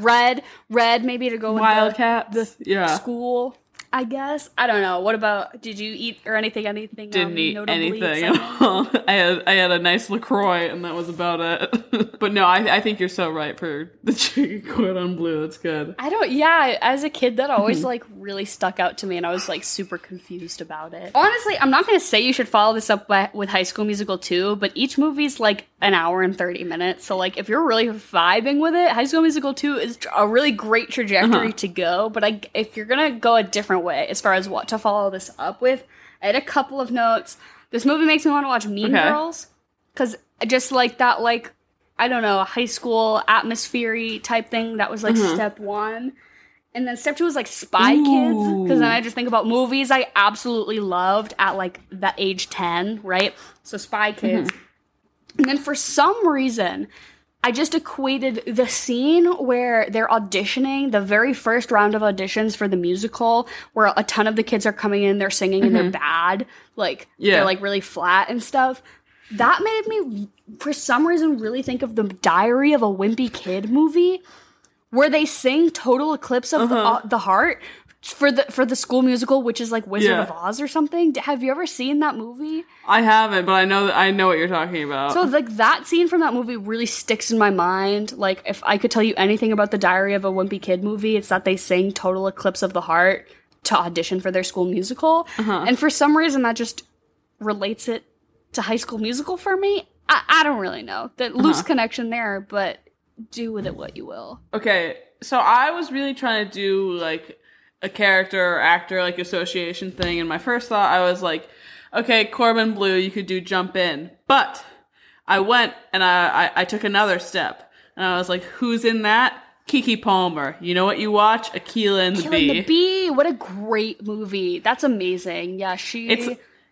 [SPEAKER 1] red, maybe to go with
[SPEAKER 2] Wildcats,
[SPEAKER 1] the school. I guess. I don't know. What about, did you eat or anything?
[SPEAKER 2] Didn't eat anything at all. I had a nice LaCroix and that was about it. But no, I think you're so right for the chicken cordon bleu. That's good.
[SPEAKER 1] As a kid, that always like really stuck out to me and I was like super confused about it. Honestly, I'm not going to say you should follow this up with High School Musical 2, but each movie's like an hour and 30 minutes. So like if you're really vibing with it, High School Musical 2 is a really great trajectory to go. But if you're going to go a different way as far as what to follow this up with, I had a couple of notes. This movie makes me want to watch Mean Girls, because just like that, like, I don't know, high school atmosphere type thing, that was like step 1. And then step 2 was like Spy Kids, because then I just think about movies I absolutely loved at like that age 10, right? So Spy Kids. And then for some reason, I just equated the scene where they're auditioning, the very first round of auditions for the musical, where a ton of the kids are coming in, they're singing and they're bad, like they're like really flat and stuff. That made me, for some reason, really think of the Diary of a Wimpy Kid movie, where they sing Total Eclipse of the Heart for the school musical, which is like Wizard of Oz or something. Have you ever seen that movie?
[SPEAKER 2] I haven't, but I know what you're talking about.
[SPEAKER 1] So like that scene from that movie really sticks in my mind. Like if I could tell you anything about the Diary of a Wimpy Kid movie, it's that they sing Total Eclipse of the Heart to audition for their school musical. And for some reason that just relates it to High School Musical for me. I don't really know. The loose connection there, but do with it what you will.
[SPEAKER 2] Okay, so I was really trying to do like a character or actor like association thing, and my first thought I was like, okay, Corbin Bleu, you could do Jump In, but I went and I took another step and I was like, who's in that? Keke Palmer. You know what you watch? Akeelah and the Bee.
[SPEAKER 1] Akeelah and the Bee. What a great movie. That's amazing. Yeah,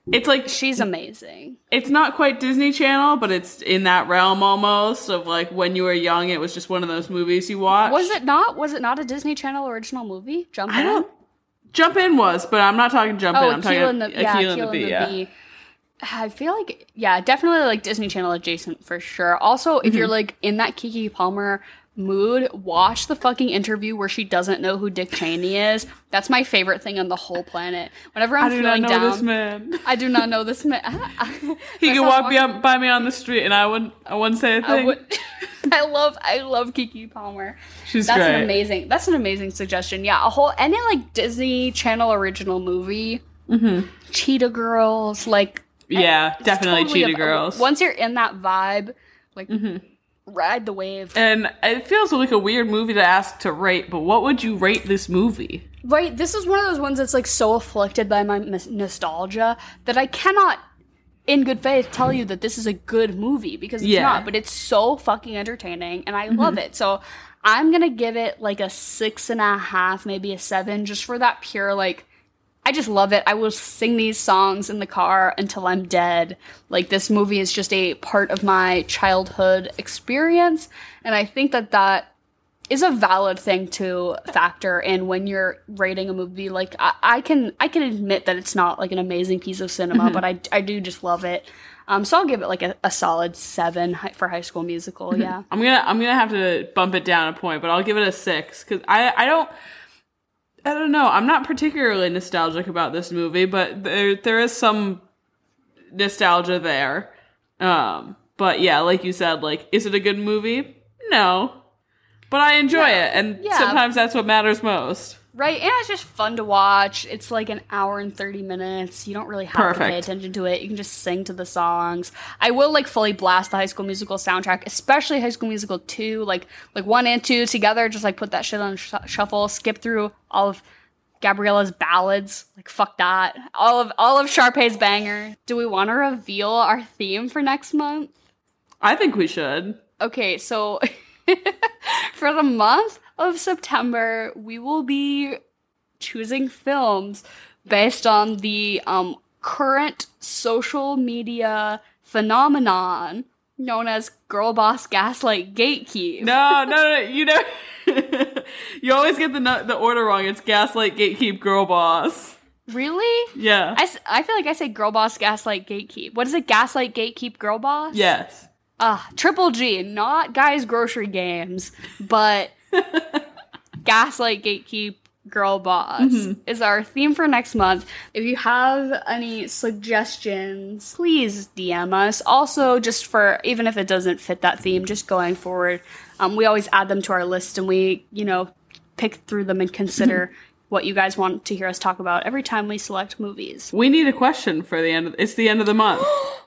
[SPEAKER 2] It's like
[SPEAKER 1] she's amazing.
[SPEAKER 2] It's not quite Disney Channel, but it's in that realm almost of like when you were young, it was just one of those movies you watched.
[SPEAKER 1] Was it not? Was it not a Disney Channel original movie? Jump In?
[SPEAKER 2] Jump In was, but I'm not talking Jump In. I'm talking
[SPEAKER 1] Akeelah and the Bee. I feel like, definitely like Disney Channel adjacent for sure. Also, if you're like in that Keke Palmer mood, watch the fucking interview where she doesn't know who Dick Cheney is. That's my favorite thing on the whole planet. Whenever I'm feeling down, I do not know this man.
[SPEAKER 2] He could walk by me on the street and I wouldn't say a thing.
[SPEAKER 1] I love Keke Palmer.
[SPEAKER 2] That's
[SPEAKER 1] great. That's an amazing suggestion. Yeah, any like Disney Channel original movie. Cheetah Girls, like.
[SPEAKER 2] Yeah, definitely totally Cheetah Girls.
[SPEAKER 1] Once you're in that vibe, like, ride the wave.
[SPEAKER 2] And it feels like a weird movie to ask to rate, but what would you rate this movie?
[SPEAKER 1] Right, this is one of those ones that's, like, so afflicted by my nostalgia that I cannot, in good faith, tell you that this is a good movie, because it's not, but it's so fucking entertaining, and I love it. So I'm gonna give it, like, a 6.5, maybe a 7, just for that pure, like, I just love it. I will sing these songs in the car until I'm dead. Like, this movie is just a part of my childhood experience, and I think that is a valid thing to factor in when you're rating a movie. Like, I can admit that it's not, like, an amazing piece of cinema, but I do just love it. So I'll give it, like, a solid 7 for High School Musical, yeah.
[SPEAKER 2] I'm gonna have to bump it down a point, but I'll give it a 6, because I don't know. I'm not particularly nostalgic about this movie, but there is some nostalgia there. But yeah, like you said, like, is it a good movie? No. But I enjoy it, and sometimes that's what matters most.
[SPEAKER 1] Right, and it's just fun to watch. It's like an hour and 30 minutes. You don't really have to pay attention to it. You can just sing to the songs. I will, like, fully blast the High School Musical soundtrack, especially High School Musical 2. Like 1 and 2 together, just, like, put that shit on shuffle, skip through all of Gabriella's ballads. Like, fuck that. All of Sharpay's banger. Do we want to reveal our theme for next month?
[SPEAKER 2] I think we should.
[SPEAKER 1] Okay, so for the month of September, we will be choosing films based on the current social media phenomenon known as Girl Boss Gaslight Gatekeep.
[SPEAKER 2] No, you know, you always get the order wrong. It's Gaslight Gatekeep Girl Boss.
[SPEAKER 1] Really?
[SPEAKER 2] Yeah.
[SPEAKER 1] I feel like I say Girl Boss Gaslight Gatekeep. What is it? Gaslight Gatekeep Girl Boss?
[SPEAKER 2] Yes.
[SPEAKER 1] Triple G, not Guys Grocery Games, but Gaslight Gatekeep Girl Boss is our theme for next month. If you have any suggestions, please DM us. Also, just for, even if it doesn't fit that theme, just going forward, we always add them to our list, and we, pick through them and consider what you guys want to hear us talk about every time we select movies.
[SPEAKER 2] We need a question for it's the end of the month.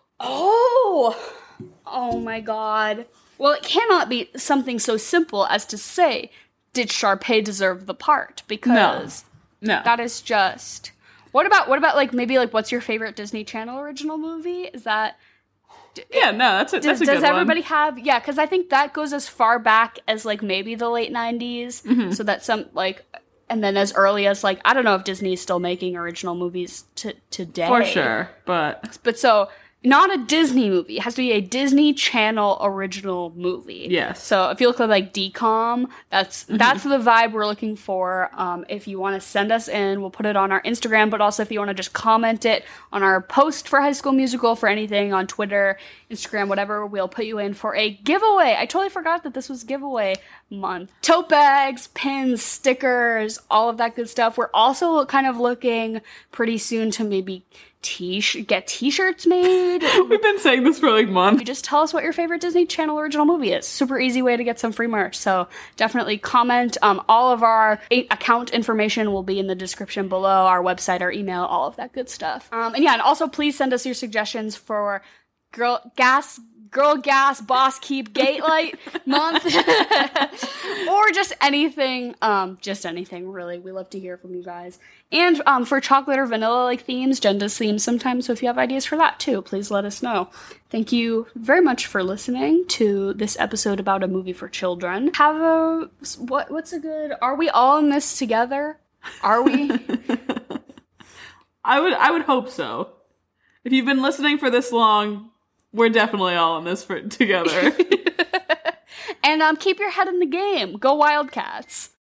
[SPEAKER 1] Oh my god. Well, it cannot be something so simple as to say, did Sharpay deserve the part? Because
[SPEAKER 2] no.
[SPEAKER 1] That is just... What about like maybe like what's your favorite Disney Channel original movie? Is that...
[SPEAKER 2] that's a good one.
[SPEAKER 1] Does everybody have... Yeah, because I think that goes as far back as like maybe the late 90s. So that some like... And then as early as like... I don't know if Disney is still making original movies today.
[SPEAKER 2] For sure, but...
[SPEAKER 1] But so... Not a Disney movie. It has to be a Disney Channel original movie.
[SPEAKER 2] Yes.
[SPEAKER 1] So if you look at like DCOM, that's the vibe we're looking for. If you want to send us in, we'll put it on our Instagram. But also if you want to just comment it on our post for High School Musical, for anything on Twitter, Instagram, whatever, we'll put you in for a giveaway. I totally forgot that this was giveaway month. Tote bags, pins, stickers, all of that good stuff. We're also kind of looking pretty soon to maybe get t-shirts made.
[SPEAKER 2] We've been saying this for like months.
[SPEAKER 1] Just tell us what your favorite Disney Channel original movie is. Super easy way to get some free merch. So definitely comment. All of our account information will be in the description below, our website, our email, all of that good stuff. And also please send us your suggestions for Girl Gas Boss Keep Gate Light month. Or just anything really. We love to hear from you guys. And for chocolate or vanilla like themes, Jen does themes sometimes, so if you have ideas for that too, please let us know. Thank you very much for listening to this episode about a movie for children. What's a good... Are we all in this together? Are we?
[SPEAKER 2] I would hope so. If you've been listening for this long, we're definitely all in this together.
[SPEAKER 1] And keep your head in the game. Go Wildcats.